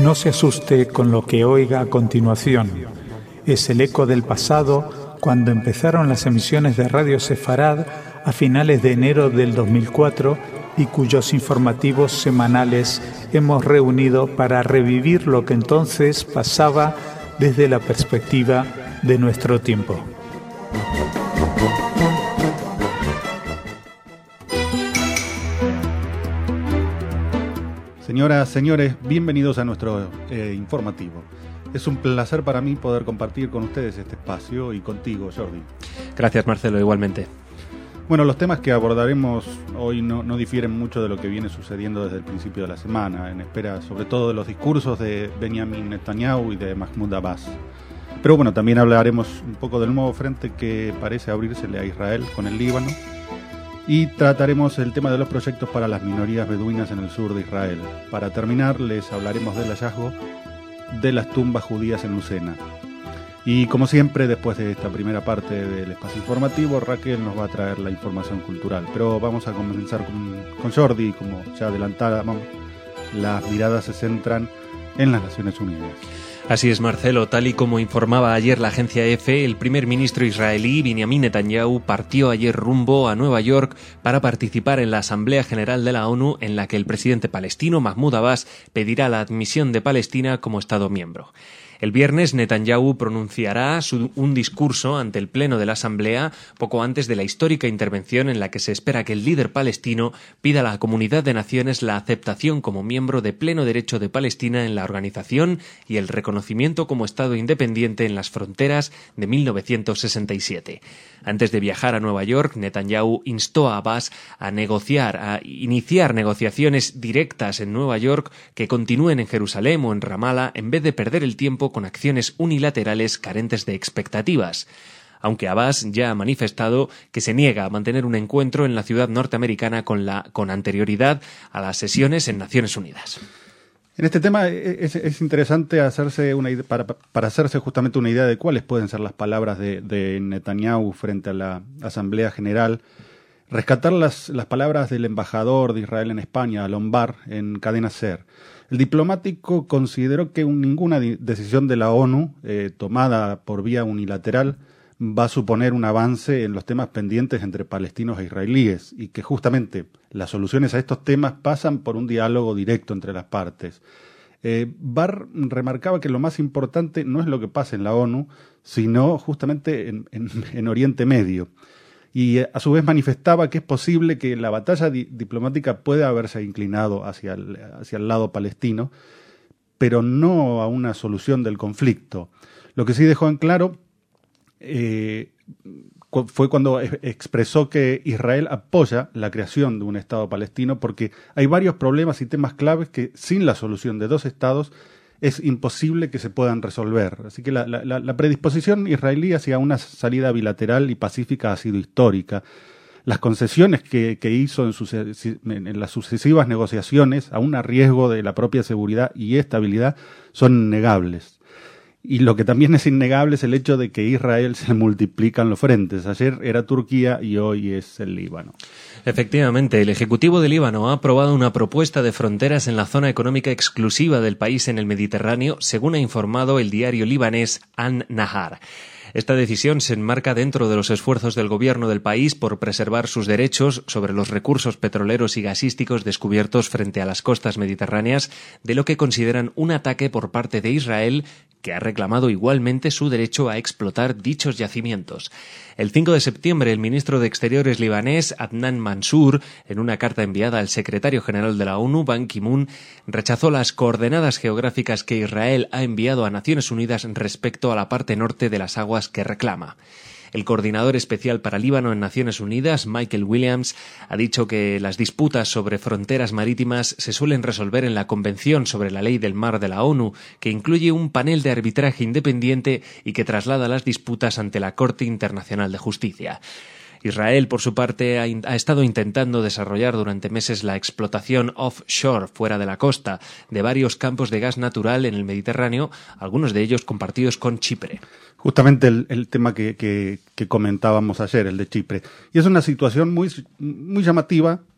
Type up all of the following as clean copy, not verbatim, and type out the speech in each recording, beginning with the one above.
No se asuste con lo que oiga a continuación. Es el eco del pasado cuando empezaron las emisiones de Radio Sefarad a finales de enero del 2004 y cuyos informativos semanales hemos reunido para revivir lo que entonces pasaba desde la perspectiva de nuestro tiempo. Señoras, señores, bienvenidos a nuestro informativo. Es un placer para mí poder compartir con ustedes este espacio y contigo, Jordi. Gracias, Marcelo, igualmente. Bueno, los temas que abordaremos hoy no difieren mucho de lo que viene sucediendo desde el principio de la semana, en espera sobre todo de los discursos de Benjamin Netanyahu y de Mahmoud Abbas. Pero bueno, también hablaremos un poco del nuevo frente que parece abrírsele a Israel con el Líbano. Y trataremos el tema de los proyectos para las minorías beduinas en el sur de Israel. Para terminar, les hablaremos del hallazgo de las tumbas judías en Lucena. Y como siempre, después de esta primera parte del espacio informativo, Raquel nos va a traer la información cultural. Pero vamos a comenzar con Jordi, como ya adelantábamos, las miradas se centran en las Naciones Unidas. Así es, Marcelo. Tal y como informaba ayer la agencia EFE, el primer ministro israelí Benjamin Netanyahu partió ayer rumbo a Nueva York para participar en la Asamblea General de la ONU, en la que el presidente palestino Mahmoud Abbas pedirá la admisión de Palestina como Estado miembro. El viernes, Netanyahu pronunciará un discurso ante el Pleno de la Asamblea poco antes de la histórica intervención en la que se espera que el líder palestino pida a la comunidad de naciones la aceptación como miembro de pleno derecho de Palestina en la organización y el reconocimiento como Estado independiente en las fronteras de 1967. Antes de viajar a Nueva York, Netanyahu instó a Abbas a iniciar negociaciones directas en Nueva York que continúen en Jerusalén o en Ramallah en vez de perder el tiempo con acciones unilaterales carentes de expectativas. Aunque Abbas ya ha manifestado que se niega a mantener un encuentro en la ciudad norteamericana con anterioridad a las sesiones en Naciones Unidas. En este tema es interesante hacerse para hacerse justamente una idea de cuáles pueden ser las palabras de Netanyahu frente a la Asamblea General. Rescatar las palabras del embajador de Israel en España, Alon Bar, en Cadena SER. El diplomático consideró que ninguna decisión de la ONU tomada por vía unilateral va a suponer un avance en los temas pendientes entre palestinos e israelíes y que justamente las soluciones a estos temas pasan por un diálogo directo entre las partes. Barr remarcaba que lo más importante no es lo que pasa en la ONU, sino justamente en Oriente Medio. Y a su vez manifestaba que es posible que la batalla diplomática pueda haberse inclinado hacia el lado palestino, pero no a una solución del conflicto. Lo que sí dejó en claro fue cuando expresó que Israel apoya la creación de un Estado palestino porque hay varios problemas y temas claves que sin la solución de dos estados es imposible que se puedan resolver. Así que la predisposición israelí hacia una salida bilateral y pacífica ha sido histórica. Las concesiones que hizo en las sucesivas negociaciones, aún a riesgo de la propia seguridad y estabilidad, son innegables. Y lo que también es innegable es el hecho de que Israel se multiplican los frentes. Ayer era Turquía y hoy es el Líbano. Efectivamente, el Ejecutivo de Líbano ha aprobado una propuesta de fronteras en la zona económica exclusiva del país en el Mediterráneo, según ha informado el diario libanés An-Nahar. Esta decisión se enmarca dentro de los esfuerzos del gobierno del país por preservar sus derechos sobre los recursos petroleros y gasísticos descubiertos frente a las costas mediterráneas, de lo que consideran un ataque por parte de Israel, que ha reclamado igualmente su derecho a explotar dichos yacimientos. El 5 de septiembre, el ministro de Exteriores libanés, Adnan Mansour, en una carta enviada al secretario general de la ONU, Ban Ki-moon, rechazó las coordenadas geográficas que Israel ha enviado a Naciones Unidas respecto a la parte norte de las aguas que reclama. El coordinador especial para Líbano en Naciones Unidas, Michael Williams, ha dicho que las disputas sobre fronteras marítimas se suelen resolver en la Convención sobre la Ley del Mar de la ONU, que incluye un panel de arbitraje independiente y que traslada las disputas ante la Corte Internacional de Justicia. Israel, por su parte, ha estado intentando desarrollar durante meses la explotación offshore, fuera de la costa, de varios campos de gas natural en el Mediterráneo, algunos de ellos compartidos con Chipre. Justamente el tema que comentábamos ayer, el de Chipre. Y es una situación muy llamativa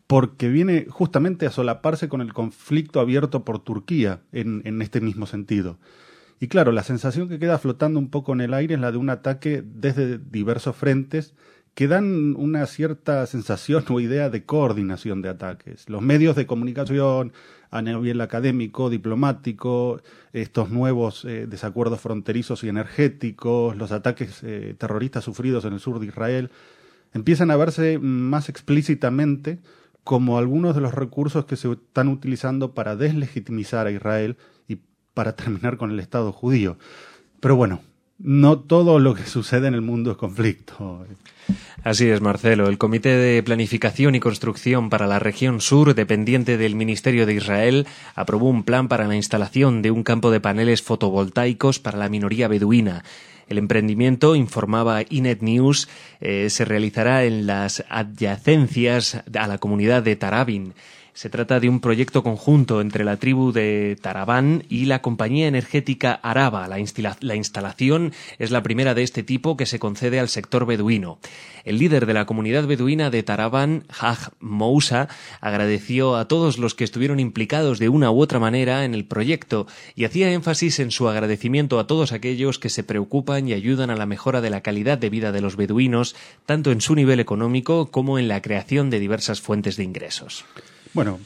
porque viene justamente a solaparse con el conflicto abierto por Turquía en este mismo sentido. Y claro, la sensación que queda flotando un poco en el aire es la de un ataque desde diversos frentes que dan una cierta sensación o idea de coordinación de ataques. Los medios de comunicación a nivel académico, diplomático, estos nuevos desacuerdos fronterizos y energéticos, los ataques terroristas sufridos en el sur de Israel, empiezan a verse más explícitamente como algunos de los recursos que se están utilizando para deslegitimizar a Israel y para terminar con el Estado judío. Pero bueno, no todo lo que sucede en el mundo es conflicto. Así es, Marcelo. El Comité de Planificación y Construcción para la Región Sur, dependiente del Ministerio de Israel, aprobó un plan para la instalación de un campo de paneles fotovoltaicos para la minoría beduina. El emprendimiento, informaba Ynet News, se realizará en las adyacencias a la comunidad de Tarabin. Se trata de un proyecto conjunto entre la tribu de Tarabán y la compañía energética Araba. La instalación es la primera de este tipo que se concede al sector beduino. El líder de la comunidad beduina de Tarabán, Haj Moussa, agradeció a todos los que estuvieron implicados de una u otra manera en el proyecto y hacía énfasis en su agradecimiento a todos aquellos que se preocupan y ayudan a la mejora de la calidad de vida de los beduinos, tanto en su nivel económico como en la creación de diversas fuentes de ingresos. Bueno,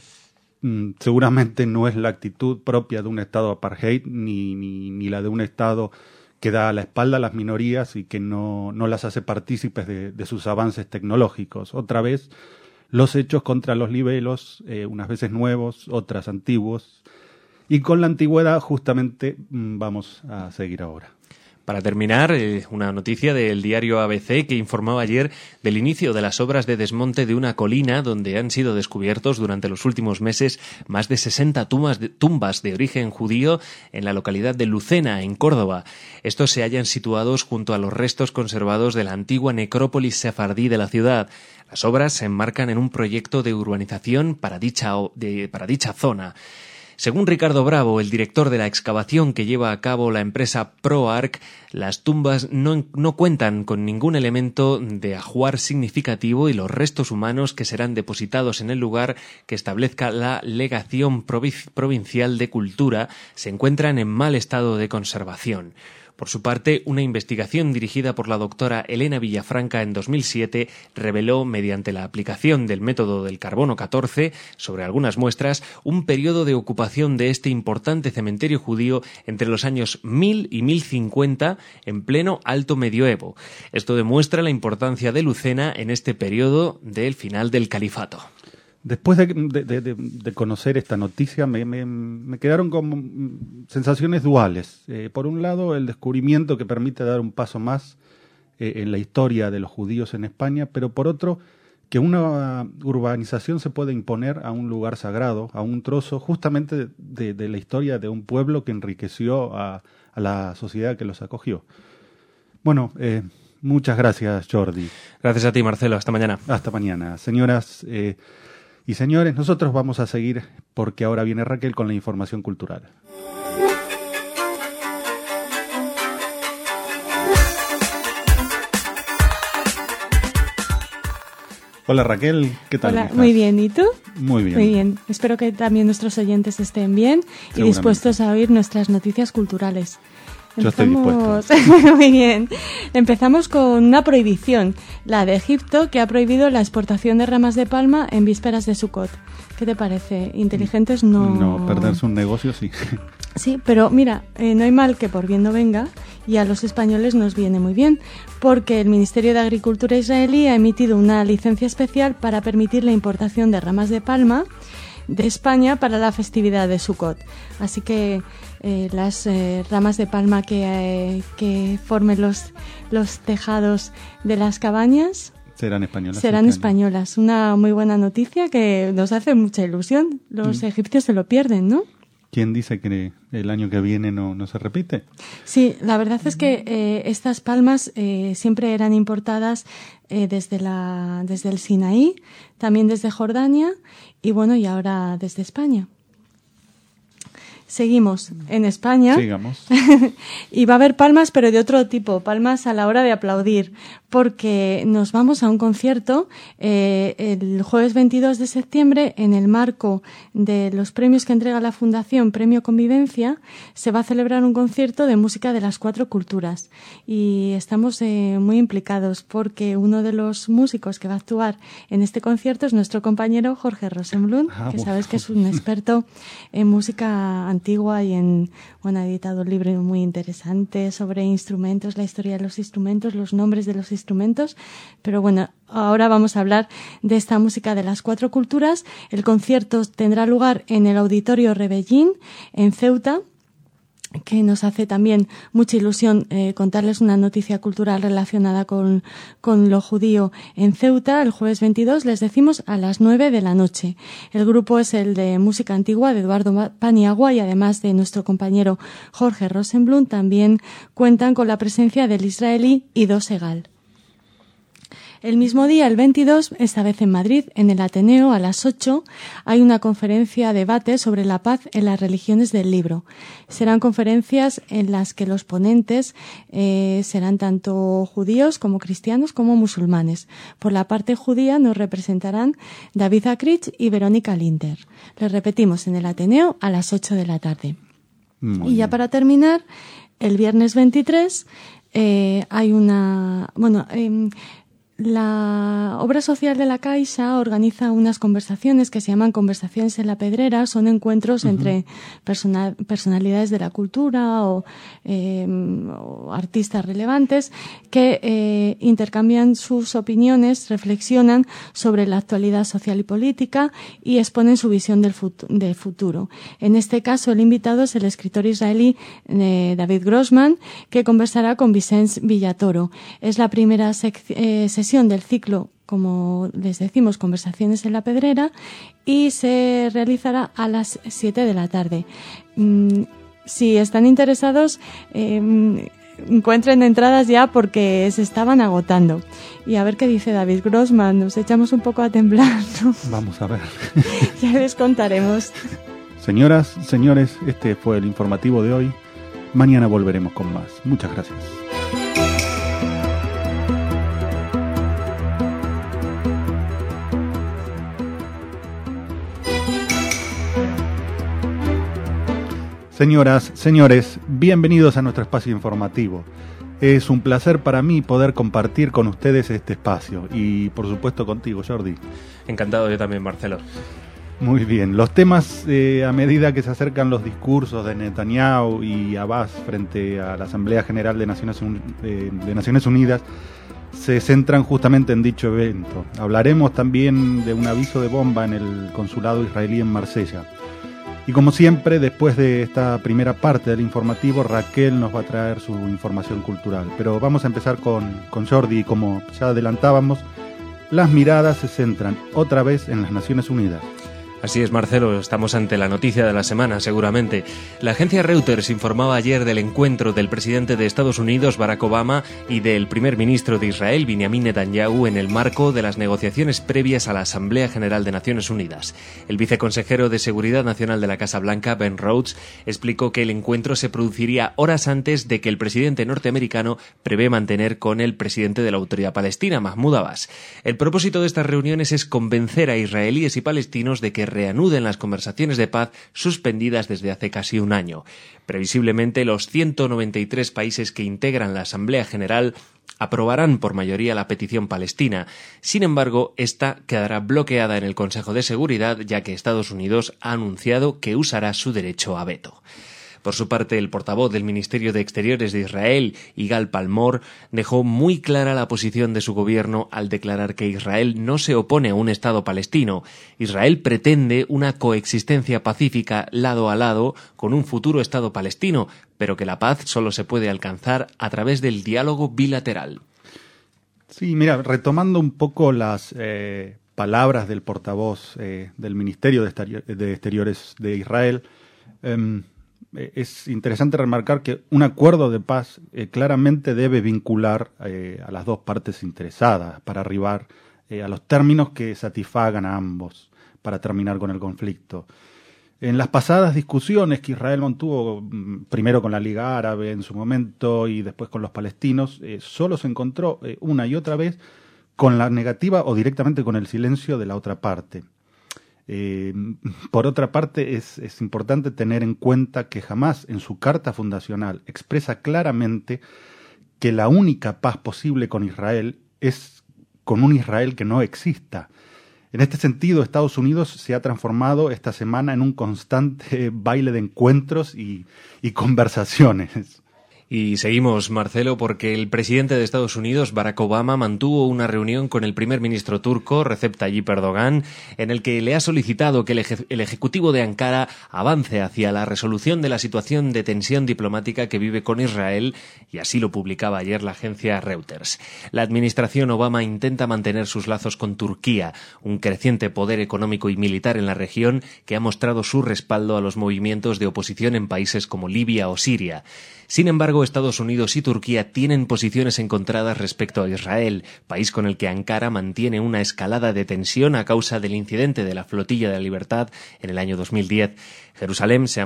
seguramente no es la actitud propia de un Estado apartheid ni la de un Estado que da la espalda a las minorías y que no las hace partícipes de sus avances tecnológicos. Otra vez, los hechos contra los libelos, unas veces nuevos, otras antiguos. Y con la antigüedad justamente vamos a seguir ahora. Para terminar, una noticia del diario ABC que informaba ayer del inicio de las obras de desmonte de una colina donde han sido descubiertos durante los últimos meses más de 60 tumbas de origen judío en la localidad de Lucena, en Córdoba. Estos se hallan situados junto a los restos conservados de la antigua necrópolis sefardí de la ciudad. Las obras se enmarcan en un proyecto de urbanización para dicha zona. Según Ricardo Bravo, el director de la excavación que lleva a cabo la empresa ProArc, las tumbas no cuentan con ningún elemento de ajuar significativo y los restos humanos que serán depositados en el lugar que establezca la Legación Provincial de Cultura se encuentran en mal estado de conservación. Por su parte, una investigación dirigida por la doctora Elena Villafranca en 2007 reveló, mediante la aplicación del método del carbono 14 sobre algunas muestras, un periodo de ocupación de este importante cementerio judío entre los años 1000 y 1050 en pleno Alto Medioevo. Esto demuestra la importancia de Lucena en este periodo del final del califato. Después de conocer esta noticia me quedaron como sensaciones duales. Por un lado, el descubrimiento que permite dar un paso más en la historia de los judíos en España, pero por otro, que una urbanización se puede imponer a un lugar sagrado, a un trozo justamente de la historia de un pueblo que enriqueció a la sociedad que los acogió. Bueno, muchas gracias, Jordi. Gracias a ti, Marcelo. Hasta mañana. Hasta mañana. Señoras y señores, nosotros vamos a seguir porque ahora viene Raquel con la información cultural. Hola Raquel, ¿qué tal? Hola, muy bien, ¿y tú? Muy bien. Muy bien, espero que también nuestros oyentes estén bien y dispuestos a oír nuestras noticias culturales. Yo estoy dispuesto. Muy bien. Empezamos con una prohibición, la de Egipto, que ha prohibido la exportación de ramas de palma en vísperas de Sukkot. ¿Qué te parece? ¿Inteligentes? No, perderse un negocio, sí. Sí, pero mira, no hay mal que por bien no venga, y a los españoles nos viene muy bien, porque el Ministerio de Agricultura israelí ha emitido una licencia especial para permitir la importación de ramas de palma de España para la festividad de Sukkot. Así que las ramas de palma que formen los tejados de las cabañas serán españolas. Serán españolas. Una muy buena noticia que nos hace mucha ilusión. Los egipcios se lo pierden, ¿no? ¿Quién dice que el año que viene no se repite? Sí, la verdad es que estas palmas siempre eran importadas desde el Sinaí, también desde Jordania y bueno, y ahora desde España. Seguimos en España. Sigamos. Y va a haber palmas, pero de otro tipo, palmas a la hora de aplaudir, porque nos vamos a un concierto el jueves 22 de septiembre en el marco de los premios que entrega la Fundación Premio Convivencia. Se va a celebrar un concierto de música de las 4 culturas y estamos muy implicados porque uno de los músicos que va a actuar en este concierto es nuestro compañero Jorge Rosenblum, que sabes que es un experto en música antigua y ha editado un libro muy interesante sobre instrumentos, la historia de los instrumentos, los nombres de los instrumentos. Pero bueno, ahora vamos a hablar de esta música de las 4 culturas. El concierto tendrá lugar en el Auditorio Rebellín, en Ceuta, que nos hace también mucha ilusión contarles una noticia cultural relacionada con lo judío en Ceuta. El jueves 22, les decimos, a las 9 de la noche. El grupo es el de música antigua de Eduardo Paniagua y además de nuestro compañero Jorge Rosenblum también cuentan con la presencia del israelí Ido Segal. El mismo día, el 22, esta vez en Madrid, en el Ateneo, a las 8, hay una conferencia debate sobre la paz en las religiones del libro. Serán conferencias en las que los ponentes serán tanto judíos como cristianos como musulmanes. Por la parte judía nos representarán David Akrich y Verónica Linder. Les repetimos, en el Ateneo a las 8 de la tarde. Y ya para terminar, el viernes 23 hay una... La obra social de la Caixa organiza unas conversaciones que se llaman Conversaciones en la Pedrera. Son encuentros entre personalidades de la cultura o artistas relevantes que intercambian sus opiniones, reflexionan sobre la actualidad social y política y exponen su visión del futuro. En este caso, el invitado es el escritor israelí David Grossman, que conversará con Vicens Villatoro. Es la primera sesión del ciclo, como les decimos, Conversaciones en la Pedrera, y se realizará a las 7 de la tarde. Si están interesados, encuentren entradas ya porque se estaban agotando. Y a ver qué dice David Grossman, nos echamos un poco a temblar, ¿no? Vamos a ver. Ya les contaremos. Señoras, señores, este fue el informativo de hoy. Mañana volveremos con más. Muchas gracias. Señoras, señores, bienvenidos a nuestro espacio informativo. Es un placer para mí poder compartir con ustedes este espacio y, por supuesto, contigo, Jordi. Encantado, yo también, Marcelo. Muy bien, los temas a medida que se acercan los discursos de Netanyahu y Abbas frente a la Asamblea General de Naciones Unidas se centran justamente en dicho evento. Hablaremos también de un aviso de bomba en el consulado israelí en Marsella. Y como siempre, después de esta primera parte del informativo, Raquel nos va a traer su información cultural. Pero vamos a empezar con Jordi, y como ya adelantábamos, las miradas se centran otra vez en las Naciones Unidas. Así es, Marcelo, estamos ante la noticia de la semana, seguramente. La agencia Reuters informaba ayer del encuentro del presidente de Estados Unidos, Barack Obama, y del primer ministro de Israel, Benjamin Netanyahu, en el marco de las negociaciones previas a la Asamblea General de Naciones Unidas. El viceconsejero de Seguridad Nacional de la Casa Blanca, Ben Rhodes, explicó que el encuentro se produciría horas antes de que el presidente norteamericano prevé mantener con el presidente de la Autoridad Palestina, Mahmoud Abbas. El propósito de estas reuniones es convencer a israelíes y palestinos de que reanuden las conversaciones de paz suspendidas desde hace casi un año. Previsiblemente, los 193 países que integran la Asamblea General aprobarán por mayoría la petición palestina. Sin embargo, esta quedará bloqueada en el Consejo de Seguridad, ya que Estados Unidos ha anunciado que usará su derecho a veto. Por su parte, el portavoz del Ministerio de Exteriores de Israel, Igal Palmor, dejó muy clara la posición de su gobierno al declarar que Israel no se opone a un Estado palestino. Israel pretende una coexistencia pacífica lado a lado con un futuro Estado palestino, pero que la paz solo se puede alcanzar a través del diálogo bilateral. Sí, mira, retomando un poco las palabras del portavoz del Ministerio de Exteriores de Israel, es interesante remarcar que un acuerdo de paz claramente debe vincular a las dos partes interesadas para arribar a los términos que satisfagan a ambos para terminar con el conflicto. En las pasadas discusiones que Israel mantuvo, primero con la Liga Árabe en su momento y después con los palestinos, solo se encontró una y otra vez con la negativa o directamente con el silencio de la otra parte. Por otra parte, es importante tener en cuenta que jamás en su carta fundacional expresa claramente que la única paz posible con Israel es con un Israel que no exista. En este sentido, Estados Unidos se ha transformado esta semana en un constante baile de encuentros y conversaciones. Y seguimos, Marcelo, porque el presidente de Estados Unidos, Barack Obama, mantuvo una reunión con el primer ministro turco, Recep Tayyip Erdogan, en el que le ha solicitado que el Ejecutivo de Ankara avance hacia la resolución de la situación de tensión diplomática que vive con Israel, y así lo publicaba ayer la agencia Reuters. La administración Obama intenta mantener sus lazos con Turquía, un creciente poder económico y militar en la región que ha mostrado su respaldo a los movimientos de oposición en países como Libia o Siria. Sin embargo, Estados Unidos y Turquía tienen posiciones encontradas respecto a Israel, país con el que Ankara mantiene una escalada de tensión a causa del incidente de la Flotilla de la Libertad en el año 2010. Jerusalén se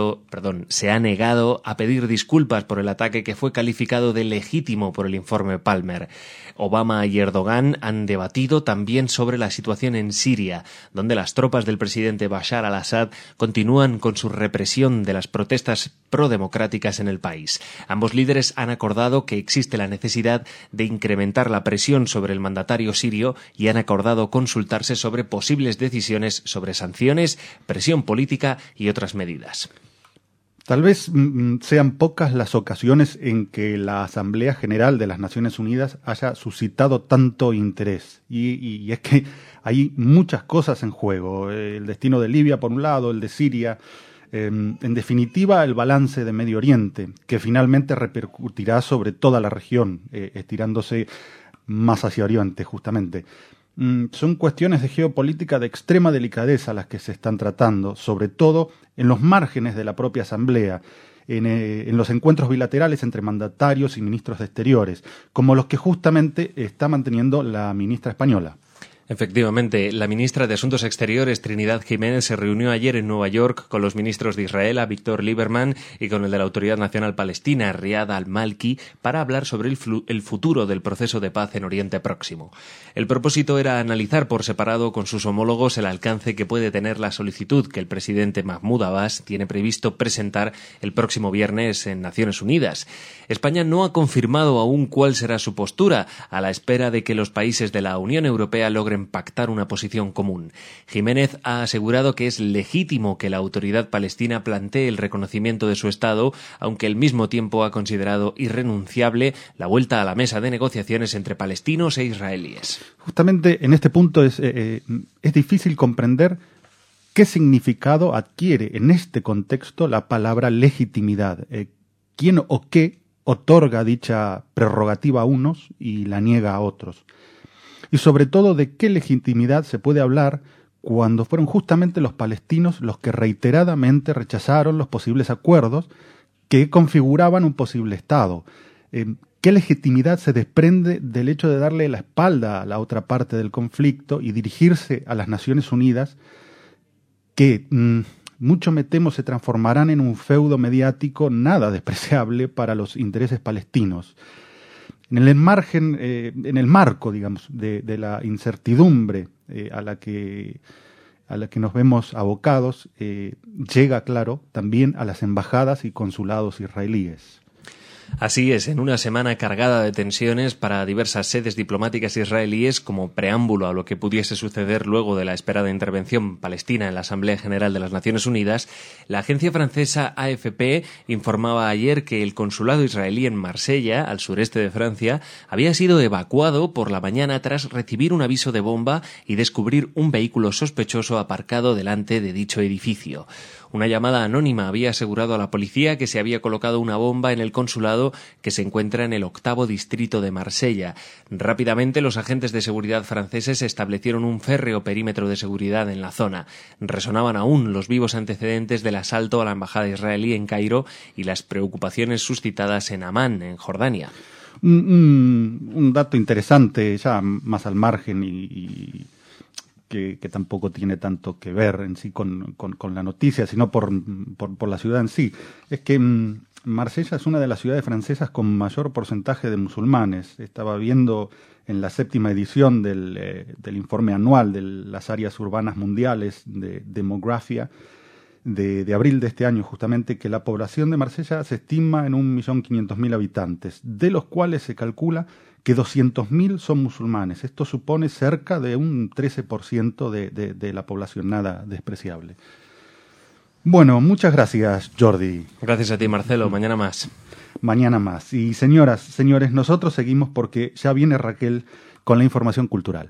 ha negado a pedir disculpas por el ataque que fue calificado de legítimo por el informe Palmer. Obama y Erdogan han debatido también sobre la situación en Siria, donde las tropas del presidente Bashar al-Assad continúan con su represión de las protestas prodemocráticas en el país. Ambos líderes han acordado que existe la necesidad de incrementar la presión sobre el mandatario sirio y han acordado consultarse sobre posibles decisiones sobre sanciones, presión política y otras medidas. Tal vez sean pocas las ocasiones en que la Asamblea General de las Naciones Unidas haya suscitado tanto interés. Y es que hay muchas cosas en juego. El destino de Libia, por un lado, el de Siria. En definitiva, el balance de Medio Oriente, que finalmente repercutirá sobre toda la región, estirándose más hacia Oriente, justamente. Son cuestiones de geopolítica de extrema delicadeza las que se están tratando, sobre todo en los márgenes de la propia Asamblea, en los encuentros bilaterales entre mandatarios y ministros de Exteriores, como los que justamente está manteniendo la ministra española. Efectivamente, la ministra de Asuntos Exteriores, Trinidad Jiménez, se reunió ayer en Nueva York con los ministros de Israel, Víctor Lieberman, y con el de la Autoridad Nacional Palestina, Riad al-Malki, para hablar sobre el futuro del proceso de paz en Oriente Próximo. El propósito era analizar por separado con sus homólogos el alcance que puede tener la solicitud que el presidente Mahmoud Abbas tiene previsto presentar el próximo viernes en Naciones Unidas. España no ha confirmado aún cuál será su postura, a la espera de que los países de la Unión Europea logren pactar una posición común. Jiménez ha asegurado que es legítimo que la autoridad palestina plantee el reconocimiento de su Estado, aunque al mismo tiempo ha considerado irrenunciable la vuelta a la mesa de negociaciones entre palestinos e israelíes. Justamente en este punto es difícil comprender qué significado adquiere en este contexto la palabra legitimidad. ¿Quién o qué otorga dicha prerrogativa a unos y la niega a otros? Y sobre todo, ¿de qué legitimidad se puede hablar cuando fueron justamente los palestinos los que reiteradamente rechazaron los posibles acuerdos que configuraban un posible Estado? ¿Qué legitimidad se desprende del hecho de darle la espalda a la otra parte del conflicto y dirigirse a las Naciones Unidas, que mucho me temo se transformarán en un feudo mediático nada despreciable para los intereses palestinos? En el marco, digamos, de la incertidumbre a la que nos vemos abocados, llega, claro, también a las embajadas y consulados israelíes. Así es, en una semana cargada de tensiones para diversas sedes diplomáticas israelíes, como preámbulo a lo que pudiese suceder luego de la esperada intervención palestina en la Asamblea General de las Naciones Unidas, la agencia francesa AFP informaba ayer que el consulado israelí en Marsella, al sureste de Francia, había sido evacuado por la mañana tras recibir un aviso de bomba y descubrir un vehículo sospechoso aparcado delante de dicho edificio. Una llamada anónima había asegurado a la policía que se había colocado una bomba en el consulado que se encuentra en el 8º distrito de Marsella. Rápidamente los agentes de seguridad franceses establecieron un férreo perímetro de seguridad en la zona. Resonaban aún los vivos antecedentes del asalto a la embajada israelí en Cairo y las preocupaciones suscitadas en Amán, en Jordania. Un dato interesante, ya más al margen y que tampoco tiene tanto que ver en sí con la noticia, sino por la ciudad en sí. Es que Marsella es una de las ciudades francesas con mayor porcentaje de musulmanes. Estaba viendo en la 7ª edición del informe anual de las áreas urbanas mundiales de demografía de abril de este año, justamente, que la población de Marsella se estima en 1.500.000 habitantes, de los cuales se calcula que 200.000 son musulmanes. Esto supone cerca de un 13% de la población, nada despreciable. Bueno, muchas gracias, Jordi. Gracias a ti, Marcelo. Mañana más. Mañana más. Y señoras, señores, nosotros seguimos porque ya viene Raquel con la información cultural.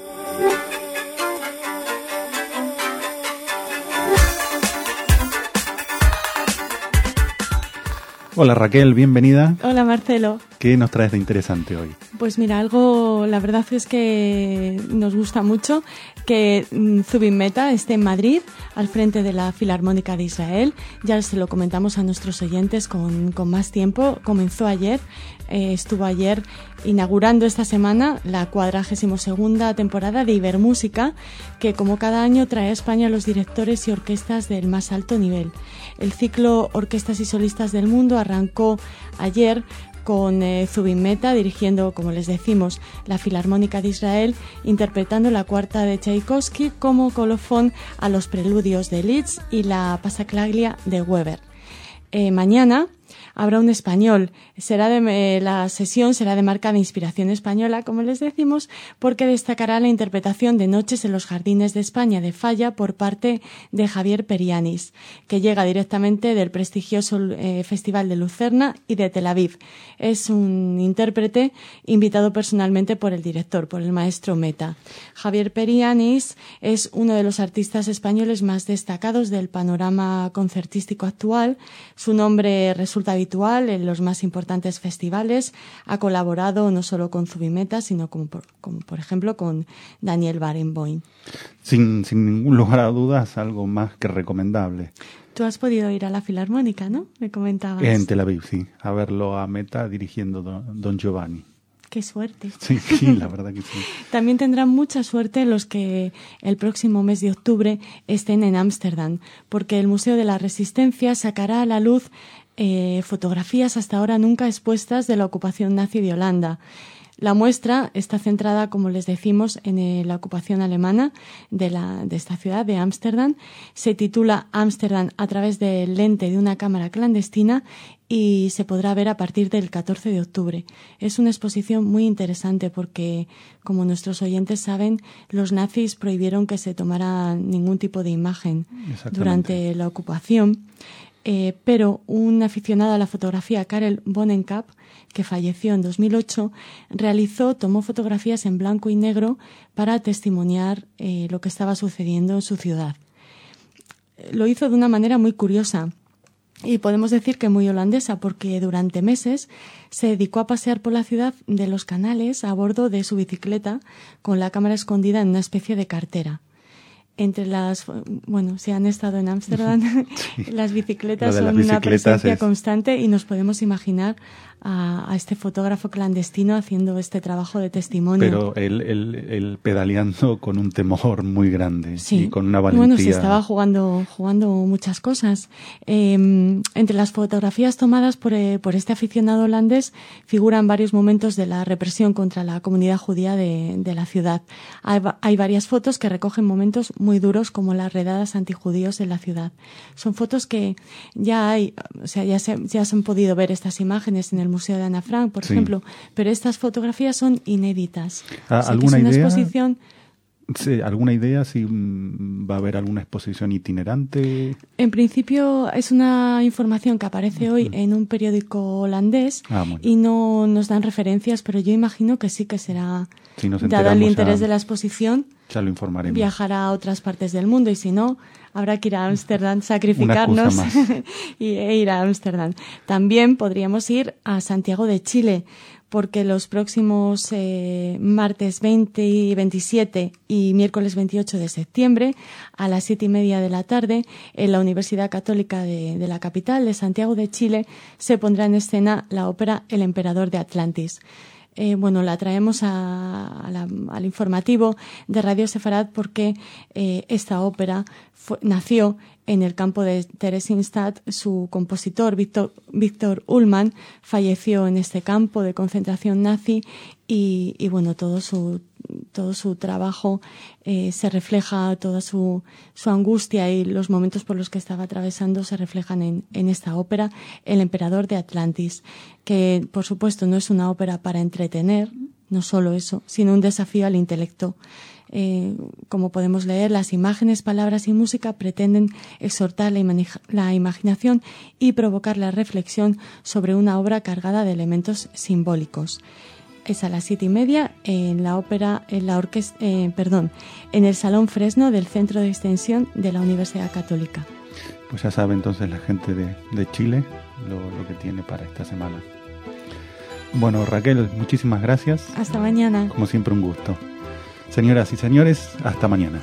Hola Raquel, bienvenida. Hola Marcelo. ¿Qué nos traes de interesante hoy? Pues mira, algo, la verdad es que nos gusta mucho que Zubin Mehta esté en Madrid, al frente de la Filarmónica de Israel. Ya se lo comentamos a nuestros oyentes con más tiempo. Comenzó ayer, estuvo ayer inaugurando esta semana la 42ª temporada de Ibermúsica, que como cada año trae a España a los directores y orquestas del más alto nivel. El ciclo Orquestas y Solistas del Mundo arrancó ayer con Zubin Mehta dirigiendo, como les decimos, la Filarmónica de Israel, interpretando la cuarta de Tchaikovsky como colofón a los preludios de Liszt y la Passacaglia de Weber. Mañana habrá un español. La sesión será de marcada inspiración española, como les decimos, porque destacará la interpretación de Noches en los Jardines de España de Falla por parte de Javier Perianis, que llega directamente del prestigioso Festival de Lucerna y de Tel Aviv. Es un intérprete invitado personalmente por el director, por el maestro Mehta. Javier Perianis es uno de los artistas españoles más destacados del panorama concertístico actual. Su nombre resulta habitual en los más importantes festivales. Ha colaborado no solo con Zubin Mehta, sino como por ejemplo con Daniel Barenboim. Sin ningún lugar a dudas, algo más que recomendable. Tú has podido ir a la Filarmónica, ¿no? Me comentabas. En Tel Aviv, sí. A verlo a Mehta dirigiendo Don Giovanni. ¡Qué suerte! Sí, la verdad que sí. También tendrán mucha suerte los que el próximo mes de octubre estén en Ámsterdam, porque el Museo de la Resistencia sacará a la luz fotografías hasta ahora nunca expuestas de la ocupación nazi de Holanda. La muestra está centrada, como les decimos, en la ocupación alemana de esta ciudad de Ámsterdam. Se titula Ámsterdam a través del lente de una cámara clandestina y se podrá ver a partir del 14 de octubre. Es una exposición muy interesante porque, como nuestros oyentes saben, los nazis prohibieron que se tomara ningún tipo de imagen durante la ocupación. Pero un aficionado a la fotografía, Karel Bonenkamp, que falleció en 2008, tomó fotografías en blanco y negro para testimoniar lo que estaba sucediendo en su ciudad. Lo hizo de una manera muy curiosa y podemos decir que muy holandesa, porque durante meses se dedicó a pasear por la ciudad de los canales a bordo de su bicicleta con la cámara escondida en una especie de cartera. Si han estado en Ámsterdam, sí. Las bicicletas son una presencia constante y nos podemos imaginar a este fotógrafo clandestino haciendo este trabajo de testimonio. Pero él pedaleando con un temor muy grande, sí. Y con una valentía. Bueno, se estaba jugando muchas cosas. Entre las fotografías tomadas por este aficionado holandés figuran varios momentos de la represión contra la comunidad judía de la ciudad. Hay varias fotos que recogen momentos muy duros, como las redadas antijudíos en la ciudad. Son fotos que ya se han podido ver estas imágenes en el Museo de Ana Frank, por ejemplo, pero estas fotografías son inéditas. ¿Alguna idea? Exposición... Sí, ¿alguna idea si va a haber alguna exposición itinerante? En principio es una información que aparece hoy en un periódico holandés y no nos dan referencias, pero yo imagino que sí que será, si nos dado el interés de la exposición, ya lo informaremos. Viajará a otras partes del mundo y si no, habrá que ir a Ámsterdam, sacrificarnos e ir a Ámsterdam. También podríamos ir a Santiago de Chile, porque los próximos martes 20 y 27 y miércoles 28 de septiembre a las 7:30 de la tarde en la Universidad Católica de la capital de Santiago de Chile se pondrá en escena la ópera El Emperador de Atlantis. la traemos al informativo de Radio Sefarad porque esta ópera nació en el campo de Theresienstadt. Su compositor, Victor Ullmann, falleció en este campo de concentración nazi y todo su trabajo se refleja, toda su angustia y los momentos por los que estaba atravesando se reflejan en esta ópera, El emperador de Atlantis, que por supuesto no es una ópera para entretener, no solo eso, sino un desafío al intelecto. Como podemos leer, las imágenes, palabras y música pretenden exhortar la imaginación y provocar la reflexión sobre una obra cargada de elementos simbólicos. Es a las 7:30 en el Salón Fresno del Centro de Extensión de la Universidad Católica. Pues ya sabe entonces la gente de Chile lo que tiene para esta semana. Bueno, Raquel, muchísimas gracias. Hasta mañana. Como siempre, un gusto. Señoras y señores, hasta mañana.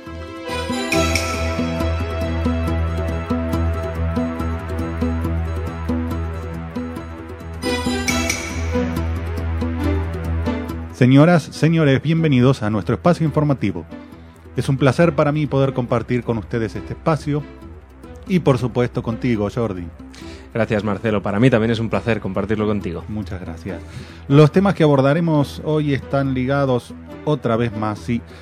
Señoras, señores, bienvenidos a nuestro espacio informativo. Es un placer para mí poder compartir con ustedes este espacio y, por supuesto, contigo, Jordi. Gracias, Marcelo. Para mí también es un placer compartirlo contigo. Muchas gracias. Los temas que abordaremos hoy están ligados, otra vez más,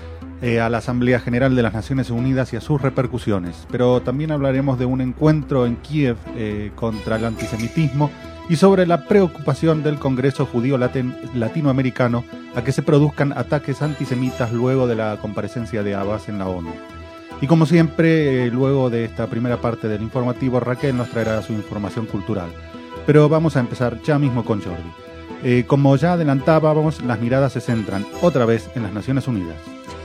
a la Asamblea General de las Naciones Unidas y a sus repercusiones. Pero también hablaremos de un encuentro en Kiev contra el antisemitismo y sobre la preocupación del Congreso Judío Latinoamericano a que se produzcan ataques antisemitas luego de la comparecencia de Abbas en la ONU. Y como siempre, luego de esta primera parte del informativo, Raquel nos traerá su información cultural. Pero vamos a empezar ya mismo con Jordi. Como ya adelantábamos, las miradas se centran otra vez en las Naciones Unidas.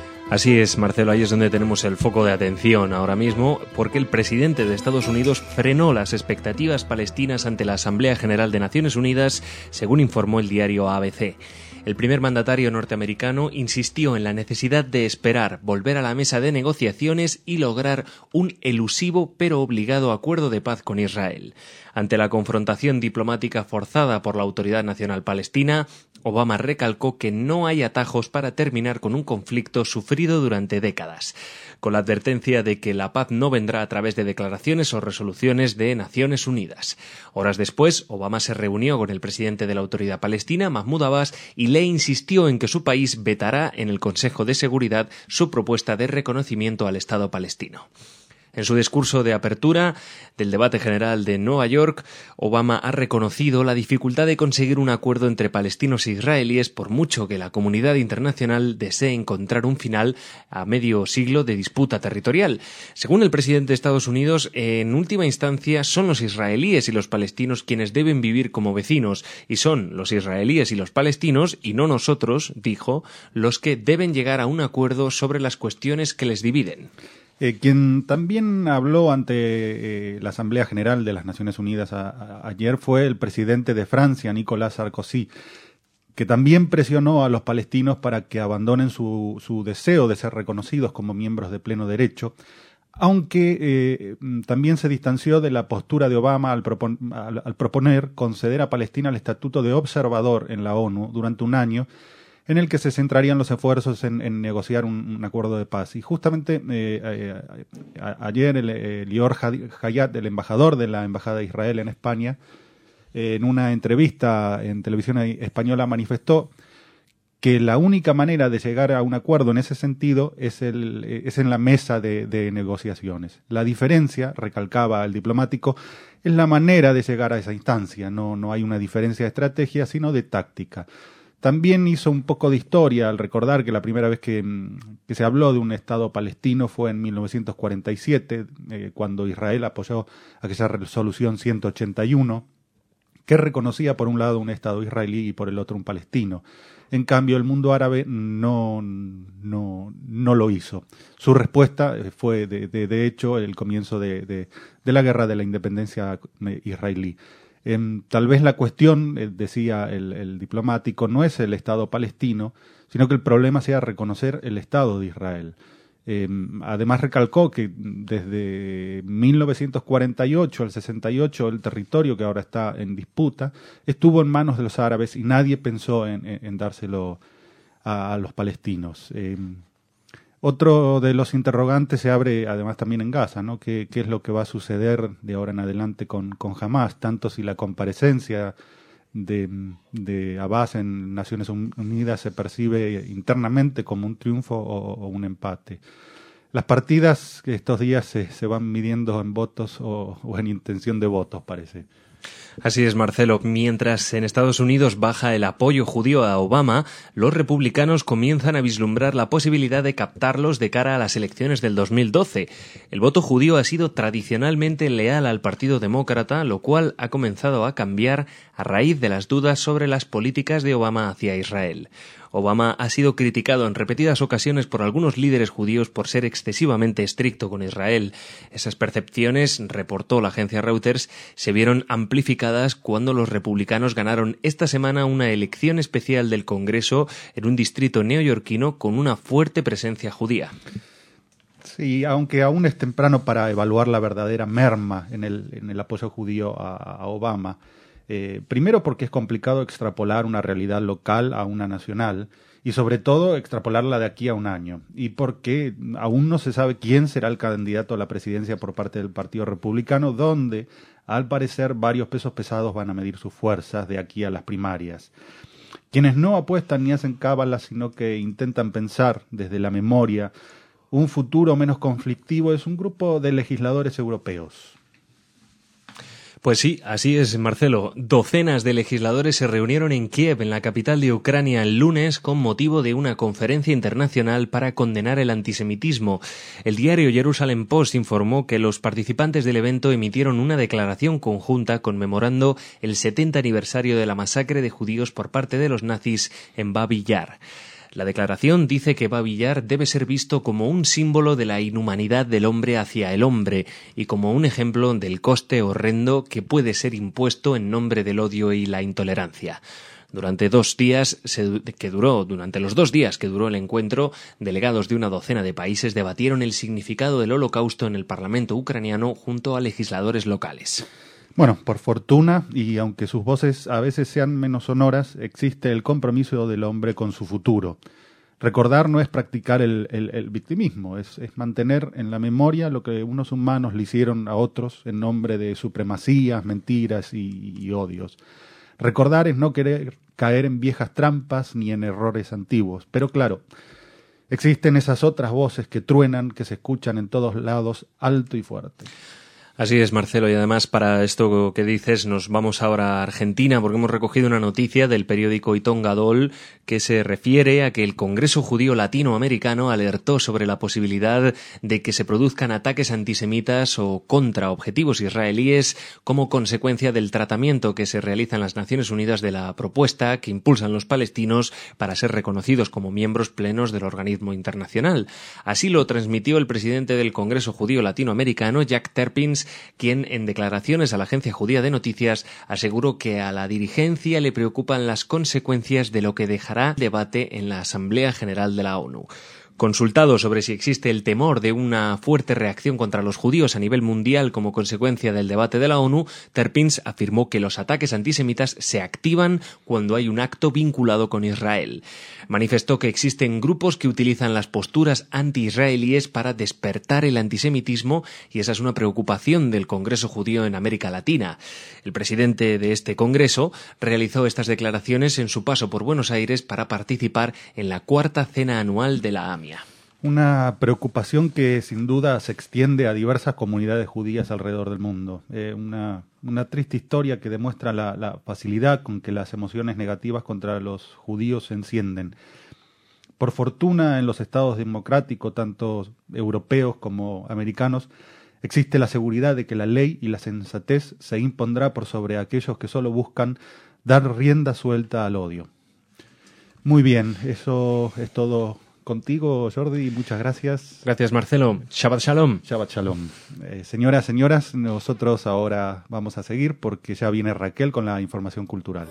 Así es, Marcelo, ahí es donde tenemos el foco de atención ahora mismo, porque el presidente de Estados Unidos frenó las expectativas palestinas ante la Asamblea General de Naciones Unidas, según informó el diario ABC. El primer mandatario norteamericano insistió en la necesidad de esperar, volver a la mesa de negociaciones y lograr un elusivo pero obligado acuerdo de paz con Israel. Ante la confrontación diplomática forzada por la Autoridad Nacional Palestina, Obama recalcó que no hay atajos para terminar con un conflicto sufrido durante décadas, con la advertencia de que la paz no vendrá a través de declaraciones o resoluciones de Naciones Unidas. Horas después, Obama se reunió con el presidente de la Autoridad Palestina, Mahmoud Abbas, y le insistió en que su país vetará en el Consejo de Seguridad su propuesta de reconocimiento al Estado palestino. En su discurso de apertura del debate general de Nueva York, Obama ha reconocido la dificultad de conseguir un acuerdo entre palestinos e israelíes por mucho que la comunidad internacional desee encontrar un final a medio siglo de disputa territorial. Según el presidente de Estados Unidos, en última instancia son los israelíes y los palestinos quienes deben vivir como vecinos, y son los israelíes y los palestinos, y no nosotros, dijo, los que deben llegar a un acuerdo sobre las cuestiones que les dividen. Quien también habló ante la Asamblea General de las Naciones Unidas ayer fue el presidente de Francia, Nicolas Sarkozy, que también presionó a los palestinos para que abandonen su deseo de ser reconocidos como miembros de pleno derecho, aunque también se distanció de la postura de Obama al proponer conceder a Palestina el estatuto de observador en la ONU durante un año, en el que se centrarían los esfuerzos en negociar un acuerdo de paz. Y justamente ayer Lior Hayat, el embajador de la Embajada de Israel en España, en una entrevista en televisión española manifestó que la única manera de llegar a un acuerdo en ese sentido es en la mesa de negociaciones. La diferencia, recalcaba el diplomático, es la manera de llegar a esa instancia. No hay una diferencia de estrategia, sino de táctica. También hizo un poco de historia al recordar que la primera vez que se habló de un Estado palestino fue en 1947, cuando Israel apoyó aquella resolución 181, que reconocía por un lado un Estado israelí y por el otro un palestino. En cambio, el mundo árabe no lo hizo. Su respuesta fue, de hecho, el comienzo de la guerra de la independencia israelí. Tal vez la cuestión, decía el diplomático, no es el Estado palestino, sino que el problema sea reconocer el Estado de Israel. Además recalcó que desde 1948 al 68 el territorio que ahora está en disputa estuvo en manos de los árabes y nadie pensó en dárselo a los palestinos. Otro de los interrogantes se abre además también en Gaza, ¿no? ¿Qué es lo que va a suceder de ahora en adelante con Hamás? Tanto si la comparecencia de Abbas en Naciones Unidas se percibe internamente como un triunfo o un empate. Las partidas que estos días se van midiendo en votos o en intención de votos, parece. Así es, Marcelo. Mientras en Estados Unidos baja el apoyo judío a Obama, los republicanos comienzan a vislumbrar la posibilidad de captarlos de cara a las elecciones del 2012. El voto judío ha sido tradicionalmente leal al Partido Demócrata, lo cual ha comenzado a cambiar a raíz de las dudas sobre las políticas de Obama hacia Israel. Obama ha sido criticado en repetidas ocasiones por algunos líderes judíos por ser excesivamente estricto con Israel. Esas percepciones, reportó la agencia Reuters, se vieron amplificadas cuando los republicanos ganaron esta semana una elección especial del Congreso en un distrito neoyorquino con una fuerte presencia judía. Sí, aunque aún es temprano para evaluar la verdadera merma en el apoyo judío a Obama. Primero porque es complicado extrapolar una realidad local a una nacional y sobre todo extrapolarla de aquí a un año, y porque aún no se sabe quién será el candidato a la presidencia por parte del Partido Republicano, donde al parecer varios pesos pesados van a medir sus fuerzas de aquí a las primarias. Quienes no apuestan ni hacen cábalas, sino que intentan pensar desde la memoria un futuro menos conflictivo, es un grupo de legisladores europeos. Pues sí, así es, Marcelo. Docenas de legisladores se reunieron en Kiev, en la capital de Ucrania, el lunes con motivo de una conferencia internacional para condenar el antisemitismo. El diario Jerusalem Post informó que los participantes del evento emitieron una declaración conjunta conmemorando el 70 aniversario de la masacre de judíos por parte de los nazis en Babi Yar. La declaración dice que Babi Yar debe ser visto como un símbolo de la inhumanidad del hombre hacia el hombre y como un ejemplo del coste horrendo que puede ser impuesto en nombre del odio y la intolerancia. Durante los 2 días que duró el encuentro, delegados de una docena de países debatieron el significado del Holocausto en el Parlamento ucraniano junto a legisladores locales. Bueno, por fortuna, y aunque sus voces a veces sean menos sonoras, existe el compromiso del hombre con su futuro. Recordar no es practicar el victimismo, es mantener en la memoria lo que unos humanos le hicieron a otros en nombre de supremacías, mentiras y odios. Recordar es no querer caer en viejas trampas ni en errores antiguos. Pero claro, existen esas otras voces que truenan, que se escuchan en todos lados, alto y fuerte. Así es, Marcelo, y además para esto que dices nos vamos ahora a Argentina porque hemos recogido una noticia del periódico Itón Gadol que se refiere a que el Congreso Judío Latinoamericano alertó sobre la posibilidad de que se produzcan ataques antisemitas o contra objetivos israelíes como consecuencia del tratamiento que se realiza en las Naciones Unidas de la propuesta que impulsan los palestinos para ser reconocidos como miembros plenos del organismo internacional. Así lo transmitió el presidente del Congreso Judío Latinoamericano, Jack Terpins, quien en declaraciones a la agencia judía de noticias aseguró que a la dirigencia le preocupan las consecuencias de lo que dejará debate en la Asamblea General de la ONU. Consultado sobre si existe el temor de una fuerte reacción contra los judíos a nivel mundial como consecuencia del debate de la ONU, Terpins afirmó que los ataques antisemitas se activan cuando hay un acto vinculado con Israel. Manifestó que existen grupos que utilizan las posturas anti-israelíes para despertar el antisemitismo y esa es una preocupación del Congreso Judío en América Latina. El presidente de este Congreso realizó estas declaraciones en su paso por Buenos Aires para participar en la 4ª cena anual de la AMIA. Una preocupación que sin duda se extiende a diversas comunidades judías alrededor del mundo. Una triste historia que demuestra la facilidad con que las emociones negativas contra los judíos se encienden. Por fortuna, en los estados democráticos, tanto europeos como americanos, existe la seguridad de que la ley y la sensatez se impondrá por sobre aquellos que solo buscan dar rienda suelta al odio. Muy bien, eso es todo contigo, Jordi, muchas gracias. Gracias, Marcelo. Shabbat Shalom. Shabbat Shalom. Señoras, nosotros ahora vamos a seguir porque ya viene Raquel con la información cultural.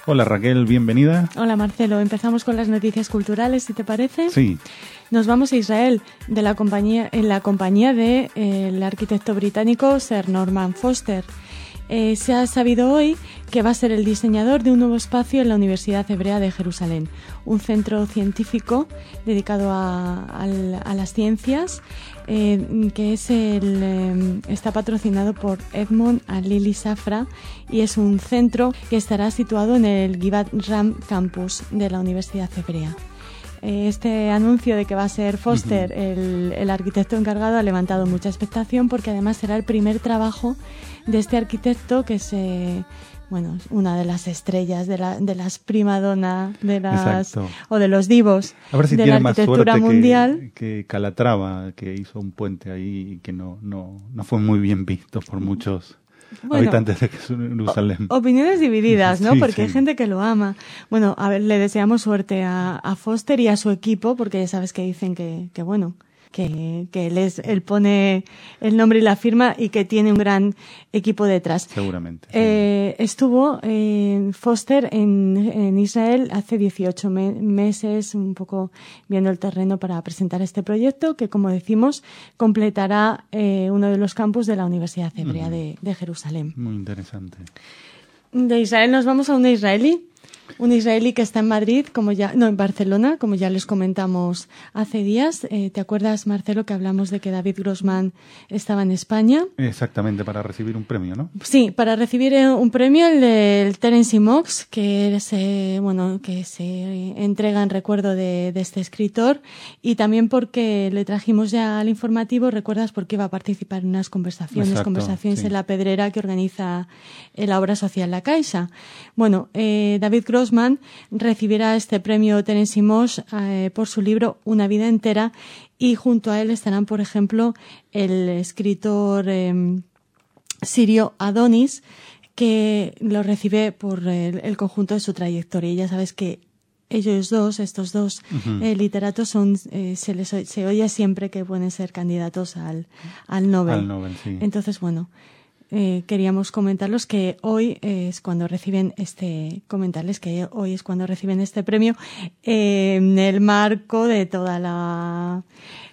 Hola Raquel, bienvenida. Hola Marcelo, empezamos con las noticias culturales, si te parece. Sí. Nos vamos a Israel en la compañía del arquitecto británico Sir Norman Foster. Se ha sabido hoy que va a ser el diseñador de un nuevo espacio en la Universidad Hebrea de Jerusalén, un centro científico dedicado a las ciencias, que está patrocinado por Edmond Lili Safra y es un centro que estará situado en el Givat Ram Campus de la Universidad Hebrea. Este anuncio de que va a ser Foster el arquitecto encargado ha levantado mucha expectación porque además será el primer trabajo de este arquitecto que es una de las estrellas de las primadonna o de los divos a ver si de tiene la arquitectura más suerte mundial. Que Calatrava, que hizo un puente ahí y que no fue muy bien visto por muchos habitantes de Jerusalén. Opiniones divididas, ¿no? Sí, porque sí. hay gente que lo ama. Bueno, a ver, le deseamos suerte a Foster y a su equipo, porque ya sabes que dicen que él pone el nombre y la firma y que tiene un gran equipo detrás. Seguramente. Estuvo Foster en Israel hace 18 meses, un poco viendo el terreno para presentar este proyecto que, como decimos, completará uno de los campus de la Universidad Hebrea de Jerusalén. Muy interesante. De Israel nos vamos a un israelí que está en Madrid, en Barcelona, como ya les comentamos hace días. ¿Te acuerdas, Marcelo, que hablamos de que David Grossman estaba en España? Exactamente, para recibir un premio, ¿no? Sí, para recibir un premio, el del Terence Mox, que se entrega en recuerdo de este escritor, y también porque le trajimos ya al informativo, ¿recuerdas? Porque iba a participar en unas conversaciones sí. en La Pedrera que organiza la obra social La Caixa. Bueno, David Grossman recibirá este premio Terence Mox por su libro Una vida entera, y junto a él estarán, por ejemplo, el escritor sirio Adonis, que lo recibe por el conjunto de su trayectoria. Y ya sabes que estos dos literatos se oye siempre que pueden ser candidatos al Nobel. Al Nobel, sí. Entonces, bueno, queríamos comentarles que hoy es cuando reciben este premio, en el marco de toda la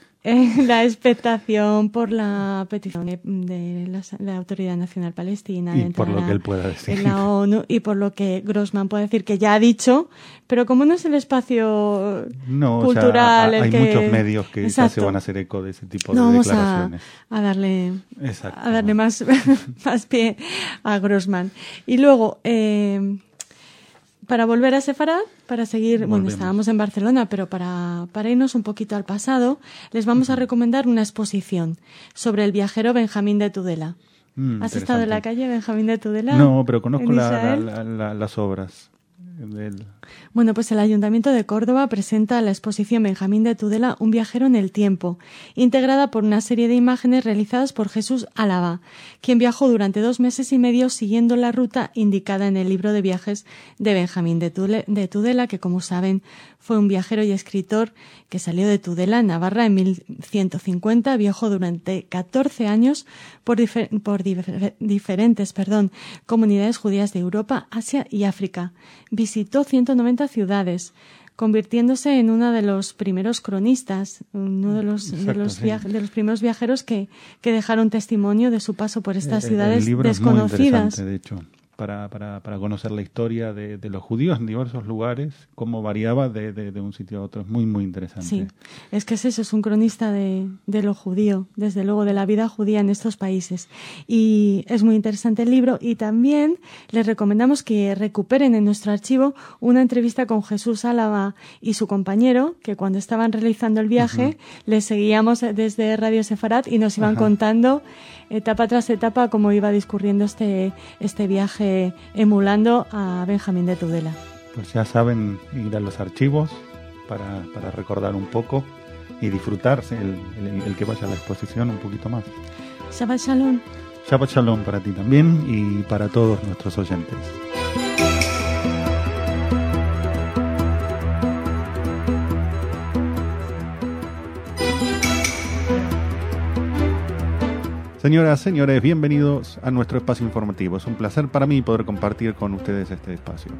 expectación por la petición de la Autoridad Nacional Palestina y por lo que él pueda decir en la ONU, y por lo que Grossman puede decir, que ya ha dicho, pero como no es el espacio cultural, hay muchos medios que ya se van a hacer eco de ese tipo de declaraciones. A darle más pie a Grossman. Y luego, para volver a Sefarad, para seguir, estábamos en Barcelona, pero para irnos un poquito al pasado, les vamos a recomendar una exposición sobre el viajero Benjamín de Tudela. ¿Has estado en la calle Benjamín de Tudela? No, pero conozco las obras de él. Bueno, pues el Ayuntamiento de Córdoba presenta la exposición Benjamín de Tudela, un viajero en el tiempo, integrada por una serie de imágenes realizadas por Jesús Álava, quien viajó durante 2 meses y medio siguiendo la ruta indicada en el libro de viajes de Benjamín de Tudela, que, como saben, fue un viajero y escritor que salió de Tudela, Navarra, en 1150, viajó durante 14 años por diferentes comunidades judías de Europa, Asia y África. Visitó 190 ciudades, convirtiéndose en uno de los primeros cronistas, uno de los primeros viajeros que dejaron testimonio de su paso por estas ciudades el libro desconocidas. Es muy interesante, de hecho, para conocer la historia de los judíos en diversos lugares, cómo variaba de un sitio a otro. Es muy, muy interesante. Sí, es que es un cronista de lo judío, desde luego, de la vida judía en estos países. Y es muy interesante el libro, y también les recomendamos que recuperen en nuestro archivo una entrevista con Jesús Álava y su compañero, que cuando estaban realizando el viaje les seguíamos desde Radio Sefarad y nos iban contando etapa tras etapa cómo iba discurriendo este viaje, emulando a Benjamín de Tudela. Pues ya saben, ir a los archivos para recordar un poco y disfrutarse el que vaya a la exposición un poquito más. Shabbat Shalom. Shabbat Shalom para ti también y para todos nuestros oyentes. Señoras, señores, bienvenidos a nuestro espacio informativo. Es un placer para mí poder compartir con ustedes este espacio.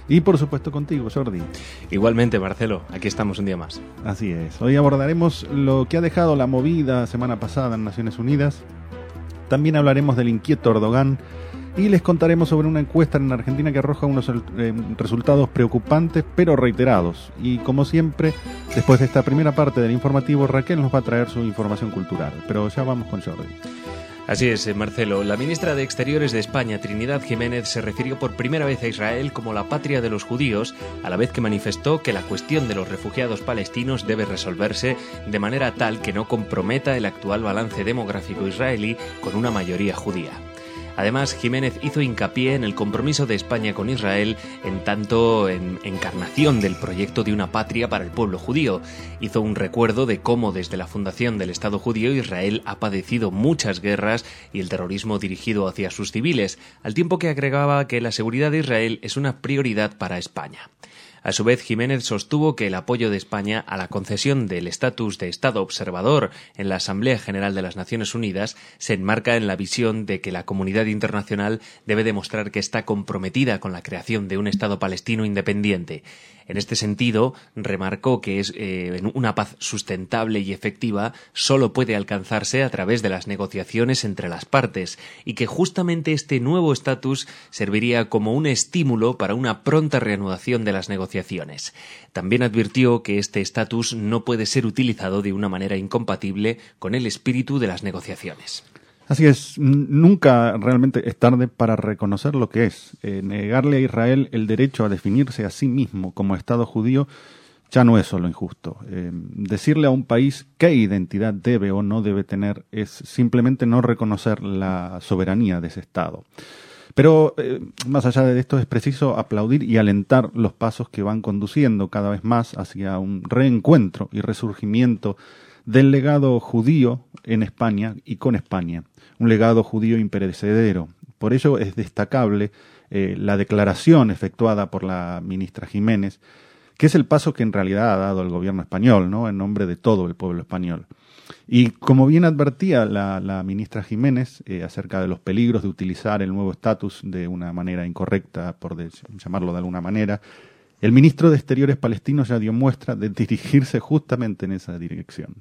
Y por supuesto contigo, Jordi. Igualmente, Marcelo, aquí estamos un día más. Así es. Hoy abordaremos lo que ha dejado la movida semana pasada en Naciones Unidas. También hablaremos del inquieto Erdogan y les contaremos sobre una encuesta en Argentina que arroja unos resultados preocupantes pero reiterados. Y como siempre, después de esta primera parte del informativo, Raquel nos va a traer su información cultural. Pero ya vamos con Jordi. Así es, Marcelo. La ministra de Exteriores de España, Trinidad Jiménez, se refirió por primera vez a Israel como la patria de los judíos, a la vez que manifestó que la cuestión de los refugiados palestinos debe resolverse de manera tal que no comprometa el actual balance demográfico israelí con una mayoría judía. Además, Jiménez hizo hincapié en el compromiso de España con Israel en tanto en encarnación del proyecto de una patria para el pueblo judío. Hizo un recuerdo de cómo desde la fundación del Estado judío Israel ha padecido muchas guerras y el terrorismo dirigido hacia sus civiles, al tiempo que agregaba que la seguridad de Israel es una prioridad para España. A su vez, Jiménez sostuvo que el apoyo de España a la concesión del estatus de Estado observador en la Asamblea General de las Naciones Unidas se enmarca en la visión de que la comunidad internacional debe demostrar que está comprometida con la creación de un Estado palestino independiente. En este sentido, remarcó que una paz sustentable y efectiva solo puede alcanzarse a través de las negociaciones entre las partes y que justamente este nuevo estatus serviría como un estímulo para una pronta reanudación de las negociaciones. También advirtió que este estatus no puede ser utilizado de una manera incompatible con el espíritu de las negociaciones. Así es, nunca realmente es tarde para reconocer lo que es. Negarle a Israel el derecho a definirse a sí mismo como Estado judío ya no es solo injusto. Decirle a un país qué identidad debe o no debe tener es simplemente no reconocer la soberanía de ese Estado. Pero más allá de esto es preciso aplaudir y alentar los pasos que van conduciendo cada vez más hacia un reencuentro y resurgimiento del legado judío en España y con España, un legado judío imperecedero. Por ello es destacable la declaración efectuada por la ministra Jiménez, que es el paso que en realidad ha dado el gobierno español, ¿no?, en nombre de todo el pueblo español. Y como bien advertía la ministra Jiménez acerca de los peligros de utilizar el nuevo estatus de una manera incorrecta, por llamarlo de alguna manera, el ministro de Exteriores palestino ya dio muestra de dirigirse justamente en esa dirección.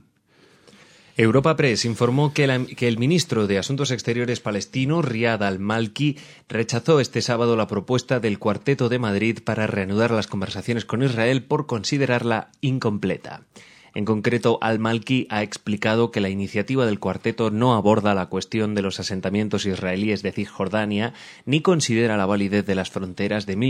Europa Press informó que el ministro de Asuntos Exteriores palestino, Riad al-Malki, rechazó este sábado la propuesta del Cuarteto de Madrid para reanudar las conversaciones con Israel por considerarla incompleta. En concreto, al-Malki ha explicado que la iniciativa del cuarteto no aborda la cuestión de los asentamientos israelíes de Cisjordania ni considera la validez de las fronteras de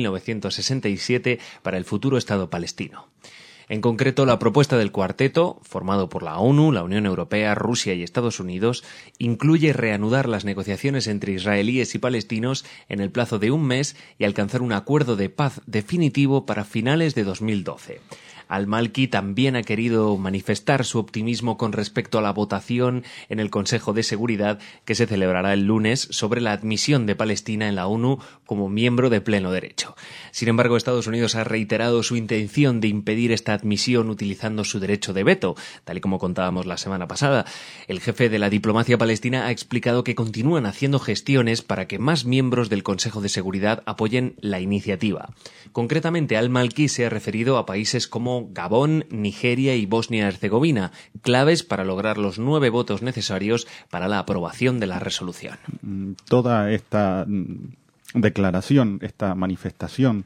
1967 para el futuro Estado palestino. En concreto, la propuesta del cuarteto, formado por la ONU, la Unión Europea, Rusia y Estados Unidos, incluye reanudar las negociaciones entre israelíes y palestinos en el plazo de un mes y alcanzar un acuerdo de paz definitivo para finales de 2012. Al-Malki también ha querido manifestar su optimismo con respecto a la votación en el Consejo de Seguridad que se celebrará el lunes sobre la admisión de Palestina en la ONU como miembro de pleno derecho. Sin embargo, Estados Unidos ha reiterado su intención de impedir esta admisión utilizando su derecho de veto, tal y como contábamos la semana pasada. El jefe de la diplomacia palestina ha explicado que continúan haciendo gestiones para que más miembros del Consejo de Seguridad apoyen la iniciativa. Concretamente, Al-Malki se ha referido a países como Gabón, Nigeria y Bosnia-Herzegovina, claves para lograr los 9 votos necesarios para la aprobación de la resolución. Toda esta declaración, esta manifestación,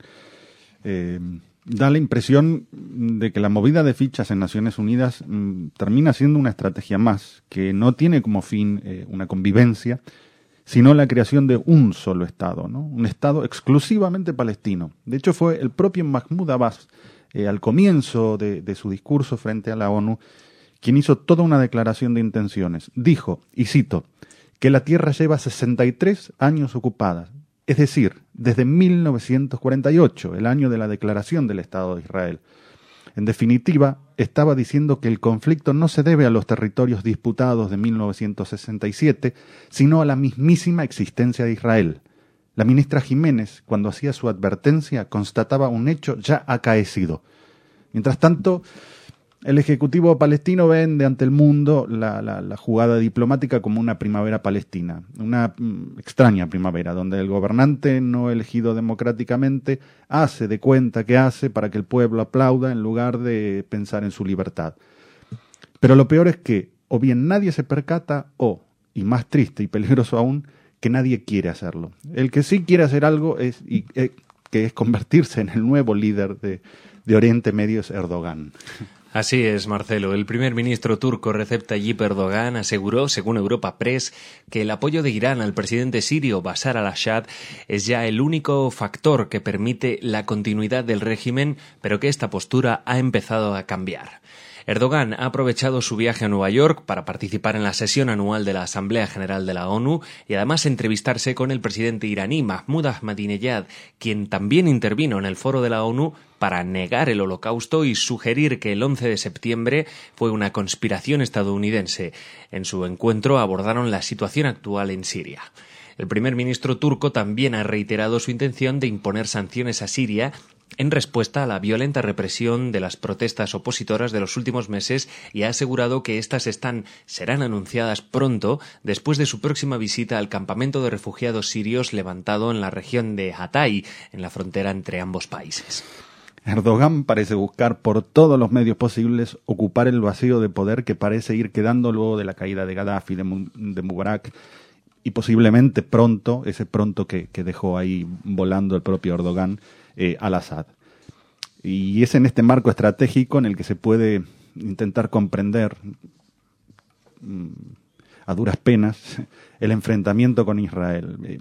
da la impresión de que la movida de fichas en Naciones Unidas termina siendo una estrategia más, que no tiene como fin una convivencia, sino la creación de un solo Estado, ¿no? Un Estado exclusivamente palestino. De hecho, fue el propio Mahmoud Abbas, al comienzo de su discurso frente a la ONU, quien hizo toda una declaración de intenciones. Dijo, y cito, que la tierra lleva 63 años ocupada, es decir, desde 1948, el año de la declaración del Estado de Israel. En definitiva, estaba diciendo que el conflicto no se debe a los territorios disputados de 1967, sino a la mismísima existencia de Israel. La ministra Jiménez, cuando hacía su advertencia, constataba un hecho ya acaecido. Mientras tanto, El Ejecutivo palestino vende ante el mundo la jugada diplomática como una primavera palestina, una extraña primavera, donde el gobernante no elegido democráticamente hace de cuenta que hace para que el pueblo aplauda en lugar de pensar en su libertad. Pero lo peor es que o bien nadie se percata o, y más triste y peligroso aún, que nadie quiere hacerlo. El que sí quiere hacer algo que es convertirse en el nuevo líder de Oriente Medio es Erdogan. Así es, Marcelo. El primer ministro turco Recep Tayyip Erdogan aseguró, según Europa Press, que el apoyo de Irán al presidente sirio Bashar al-Assad es ya el único factor que permite la continuidad del régimen, pero que esta postura ha empezado a cambiar. Erdogan ha aprovechado su viaje a Nueva York para participar en la sesión anual de la Asamblea General de la ONU y además entrevistarse con el presidente iraní Mahmoud Ahmadinejad, quien también intervino en el foro de la ONU para negar el Holocausto y sugerir que el 11 de septiembre fue una conspiración estadounidense. En su encuentro abordaron la situación actual en Siria. El primer ministro turco también ha reiterado su intención de imponer sanciones a Siria en respuesta a la violenta represión de las protestas opositoras de los últimos meses y ha asegurado que éstas serán anunciadas pronto después de su próxima visita al campamento de refugiados sirios levantado en la región de Hatay, en la frontera entre ambos países. Erdogan parece buscar por todos los medios posibles ocupar el vacío de poder que parece ir quedando luego de la caída de Gaddafi, de Mubarak, y posiblemente pronto, ese pronto que dejó ahí volando el propio Erdogan, al-Assad. Y es en este marco estratégico en el que se puede intentar comprender a duras penas el enfrentamiento con Israel.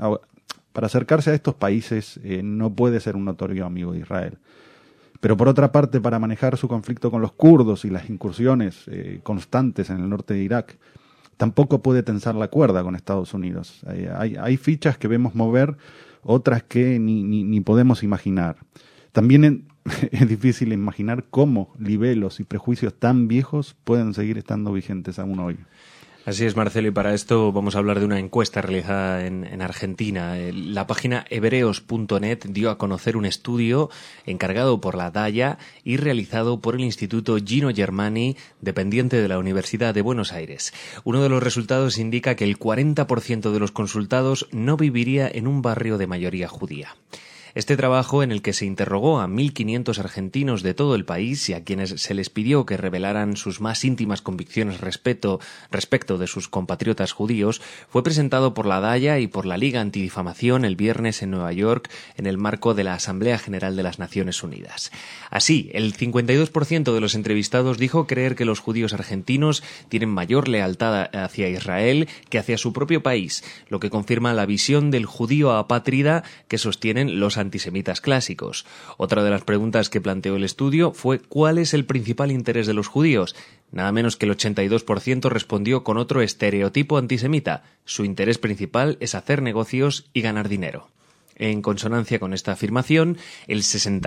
Para acercarse a estos países no puede ser un notorio amigo de Israel. Pero por otra parte, para manejar su conflicto con los kurdos y las incursiones constantes en el norte de Irak, tampoco puede tensar la cuerda con Estados Unidos. Hay fichas que vemos mover, otras que ni podemos imaginar. También es difícil imaginar cómo libelos y prejuicios tan viejos pueden seguir estando vigentes aún hoy. Así es, Marcelo, y para esto vamos a hablar de una encuesta realizada en Argentina. La página hebreos.net dio a conocer un estudio encargado por la DAIA y realizado por el Instituto Gino Germani, dependiente de la Universidad de Buenos Aires. Uno de los resultados indica que el 40% de los consultados no viviría en un barrio de mayoría judía. Este trabajo, en el que se interrogó a 1.500 argentinos de todo el país y a quienes se les pidió que revelaran sus más íntimas convicciones respecto de sus compatriotas judíos, fue presentado por la DAIA y por la Liga Antidifamación el viernes en Nueva York en el marco de la Asamblea General de las Naciones Unidas. Así, el 52% de los entrevistados dijo creer que los judíos argentinos tienen mayor lealtad hacia Israel que hacia su propio país, lo que confirma la visión del judío apátrida que sostienen los antisemitas clásicos. Otra de las preguntas que planteó el estudio fue ¿cuál es el principal interés de los judíos? Nada menos que el 82% respondió con otro estereotipo antisemita. Su interés principal es hacer negocios y ganar dinero. En consonancia con esta afirmación, el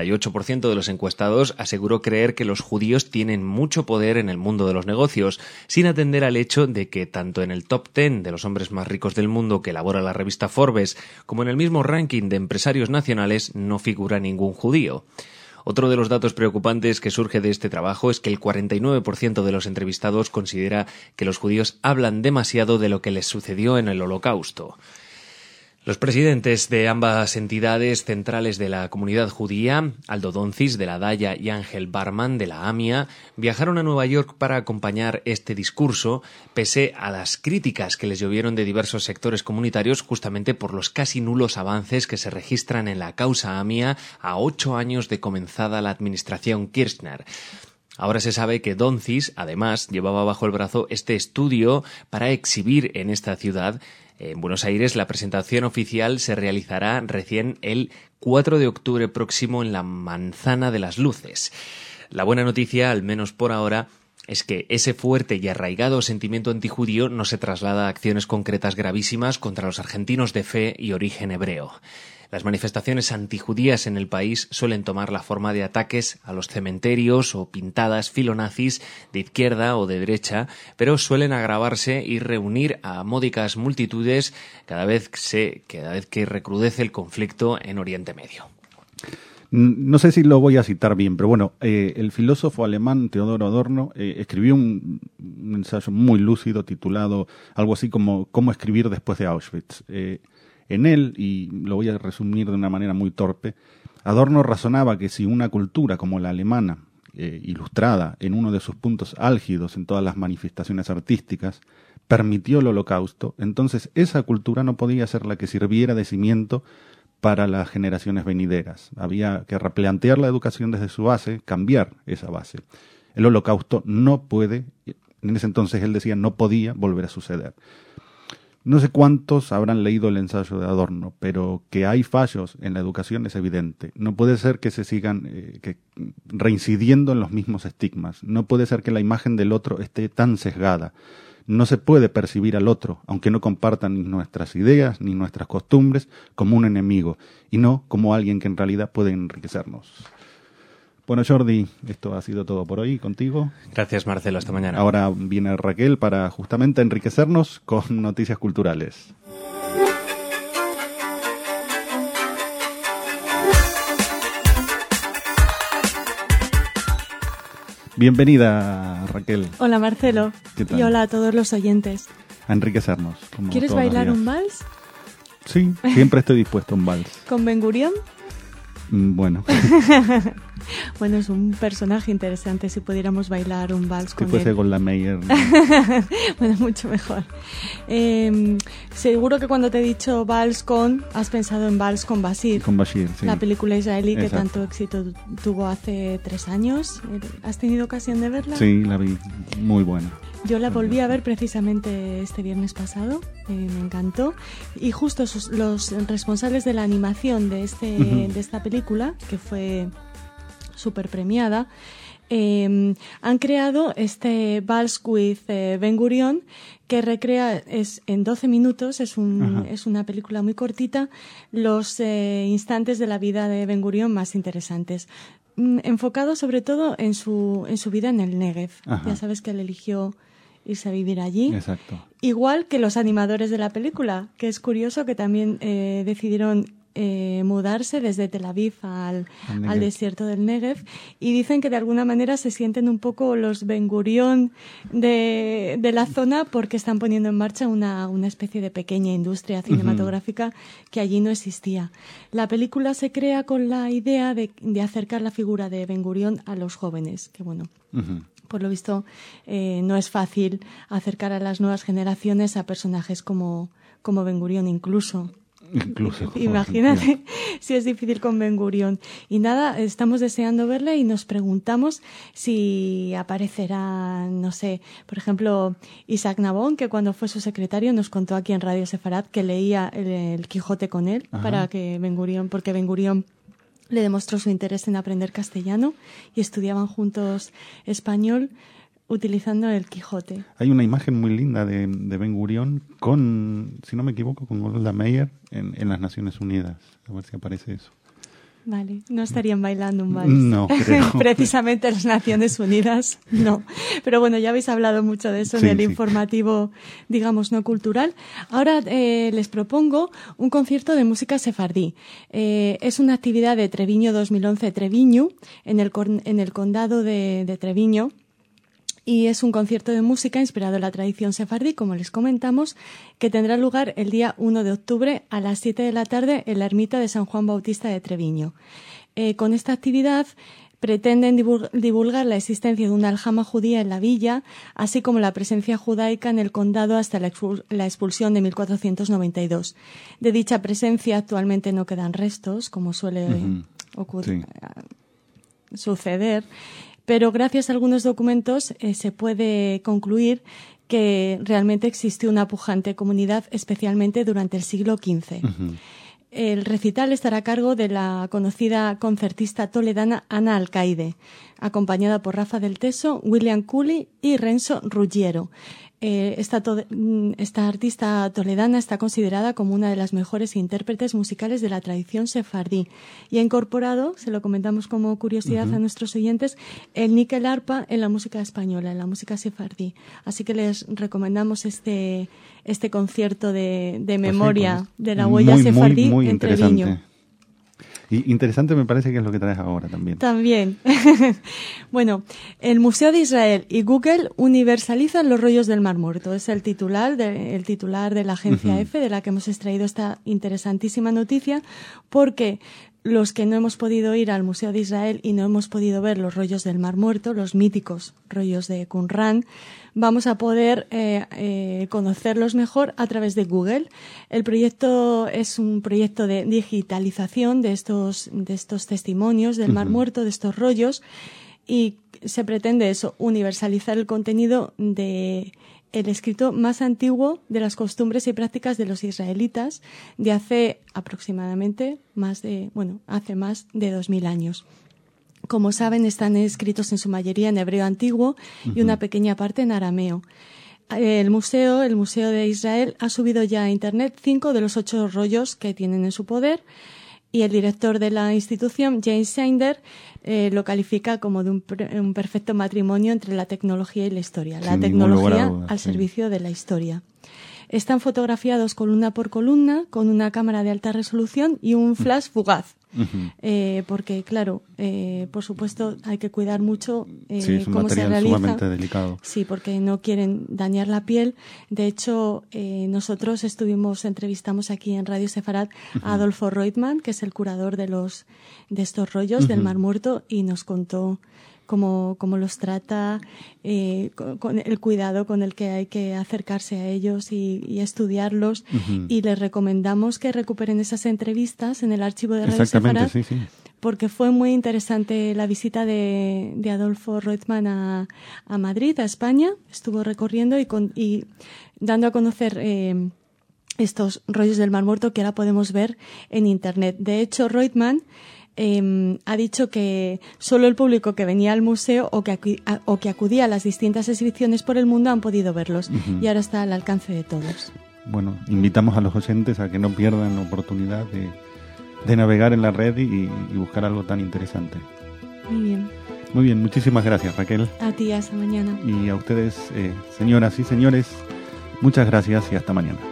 68% de los encuestados aseguró creer que los judíos tienen mucho poder en el mundo de los negocios, sin atender al hecho de que tanto en el top 10 de los hombres más ricos del mundo que elabora la revista Forbes, como en el mismo ranking de empresarios nacionales no figura ningún judío. Otro de los datos preocupantes que surge de este trabajo es que el 49% de los entrevistados considera que los judíos hablan demasiado de lo que les sucedió en el Holocausto. Los presidentes de ambas entidades centrales de la comunidad judía, Aldo Doncic de la DAIA y Ángel Barman de la AMIA, viajaron a Nueva York para acompañar este discurso, pese a las críticas que les llovieron de diversos sectores comunitarios justamente por los casi nulos avances que se registran en la causa AMIA a 8 años de comenzada la administración Kirchner. Ahora se sabe que Doncic, además, llevaba bajo el brazo este estudio para exhibir en esta ciudad. En Buenos Aires la presentación oficial se realizará recién el 4 de octubre próximo en la Manzana de las Luces. La buena noticia, al menos por ahora, es que ese fuerte y arraigado sentimiento antijudío no se traslada a acciones concretas gravísimas contra los argentinos de fe y origen hebreo. Las manifestaciones antijudías en el país suelen tomar la forma de ataques a los cementerios o pintadas filonazis de izquierda o de derecha, pero suelen agravarse y reunir a módicas multitudes cada vez que recrudece el conflicto en Oriente Medio. No sé si lo voy a citar bien, pero bueno, el filósofo alemán Theodor Adorno escribió un ensayo muy lúcido titulado algo así como ¿Cómo escribir después de Auschwitz? En él, y lo voy a resumir de una manera muy torpe, Adorno razonaba que si una cultura como la alemana, ilustrada en uno de sus puntos álgidos en todas las manifestaciones artísticas, permitió el Holocausto, entonces esa cultura no podía ser la que sirviera de cimiento para las generaciones venideras. Había que replantear la educación desde su base, cambiar esa base. El Holocausto no puede, en ese entonces él decía, no podía volver a suceder. No sé cuántos habrán leído el ensayo de Adorno, pero que hay fallos en la educación es evidente. No puede ser que se sigan reincidiendo en los mismos estigmas. No puede ser que la imagen del otro esté tan sesgada. No se puede percibir al otro, aunque no compartan ni nuestras ideas ni nuestras costumbres, como un enemigo, y no como alguien que en realidad puede enriquecernos. Bueno, Jordi, esto ha sido todo por hoy contigo. Gracias, Marcelo. Hasta mañana. Ahora viene Raquel para justamente enriquecernos con noticias culturales. Bienvenida, Raquel. Hola, Marcelo. ¿Qué tal? Y hola a todos los oyentes. A enriquecernos. ¿Quieres bailar un vals? Sí, siempre estoy dispuesto a un vals. ¿Con Ben Gurión? Bueno. Bueno, es un personaje interesante si pudiéramos bailar un vals con él. Si fuese con la Meyer. Bueno, mucho mejor. Seguro que cuando te he dicho vals con, has pensado en vals con Bashir. Con Bashir, sí. La película israelí que Exacto. tanto éxito tuvo hace 3 años. ¿Has tenido ocasión de verla? Sí, la vi. Muy buena. Yo la volví a ver precisamente este viernes pasado, me encantó, y justo los responsables de la animación de esta película, que fue súper premiada, han creado este Vals with Ben Gurion, que recrea en 12 minutos, es una película muy cortita, los instantes de la vida de Ben Gurion más interesantes, enfocado sobre todo en su vida en el Negev. Ya sabes que él eligió irse a vivir allí. Exacto. Igual que los animadores de la película, que es curioso que también decidieron mudarse desde Tel Aviv al desierto del Negev, y dicen que de alguna manera se sienten un poco los Ben Gurion de la zona, porque están poniendo en marcha una especie de pequeña industria cinematográfica que allí no existía. La película se crea con la idea de acercar la figura de Ben Gurion a los jóvenes, que bueno... Por lo visto, no es fácil acercar a las nuevas generaciones a personajes como Ben Gurion incluso. Imagínate si es difícil con Ben Gurion. Y nada, estamos deseando verla y nos preguntamos si aparecerá, no sé, por ejemplo, Isaac Nabón, que cuando fue su secretario nos contó aquí en Radio Sefarad que leía el Quijote con él para que porque Ben Gurion le demostró su interés en aprender castellano y estudiaban juntos español utilizando el Quijote. Hay una imagen muy linda de Ben Gurion con, si no me equivoco, con Golda Meir en las Naciones Unidas. A ver si aparece eso. Vale, no estarían bailando un vals. No, creo. Precisamente las Naciones Unidas, no. Pero bueno, ya habéis hablado mucho de eso en el informativo, digamos, no cultural. Ahora les propongo un concierto de música sefardí. Es una actividad de Treviño 2011 Treviño, en el condado de Treviño. Y es un concierto de música inspirado en la tradición sefardí, como les comentamos, que tendrá lugar el día 1 de octubre a las 7 de la tarde en la ermita de San Juan Bautista de Treviño. Con esta actividad pretenden divulgar la existencia de una aljama judía en la villa, así como la presencia judaica en el condado hasta la expulsión de 1492. De dicha presencia actualmente no quedan restos, como suele suceder, pero gracias a algunos documentos se puede concluir que realmente existió una pujante comunidad, especialmente durante el siglo XV. El recital estará a cargo de la conocida concertista toledana Ana Alcaide, acompañada por Rafa del Teso, William Cooley y Renzo Ruggiero. Esta artista toledana está considerada como una de las mejores intérpretes musicales de la tradición sefardí y ha incorporado, se lo comentamos como curiosidad a nuestros oyentes, el níquel arpa en la música española, en la música sefardí. Así que les recomendamos este concierto de memoria de la huella sefardí muy en Treviño. Y interesante me parece que es lo que traes ahora también. También. Bueno, el Museo de Israel y Google universalizan los rollos del Mar Muerto. Es el titular de la agencia EFE, de la que hemos extraído esta interesantísima noticia, porque los que no hemos podido ir al Museo de Israel y no hemos podido ver los rollos del Mar Muerto, los míticos rollos de Qumran, vamos a poder conocerlos mejor a través de Google. El proyecto es un proyecto de digitalización de estos testimonios del Mar Muerto, de estos rollos, y se pretende eso, universalizar el contenido de el escrito más antiguo de las costumbres y prácticas de los israelitas de hace aproximadamente hace más de 2000 años. Como saben, están escritos en su mayoría en hebreo antiguo y una pequeña parte en arameo. El Museo de Israel ha subido ya a Internet 5 de los 8 rollos que tienen en su poder, y el director de la institución, James Sander, lo califica como de un perfecto matrimonio entre la tecnología y la historia. La tecnología al servicio de la historia. Están fotografiados columna por columna con una cámara de alta resolución y un flash fugaz. Porque, claro, por supuesto hay que cuidar mucho cómo se realiza. Sumamente delicado. Sí, porque no quieren dañar la piel. De hecho, nosotros entrevistamos aquí en Radio Sefarad a Adolfo Reutemann, que es el curador de estos rollos del Mar Muerto, y nos contó cómo los trata, con el cuidado con el que hay que acercarse a ellos y estudiarlos. Y les recomendamos que recuperen esas entrevistas en el archivo de Radio Sefarad, sí. porque fue muy interesante la visita de Adolfo Reutemann a Madrid, a España. Estuvo recorriendo y dando a conocer estos rollos del Mar Muerto que ahora podemos ver en Internet. De hecho, Reutemann ha dicho que solo el público que venía al museo o que acudía a las distintas exhibiciones por el mundo han podido verlos, y ahora está al alcance de todos. Bueno, invitamos a los oyentes a que no pierdan la oportunidad de navegar en la red y buscar algo tan interesante. Muy bien. Muy bien, muchísimas gracias, Raquel. A ti, hasta mañana. Y a ustedes, señoras y señores, muchas gracias y hasta mañana.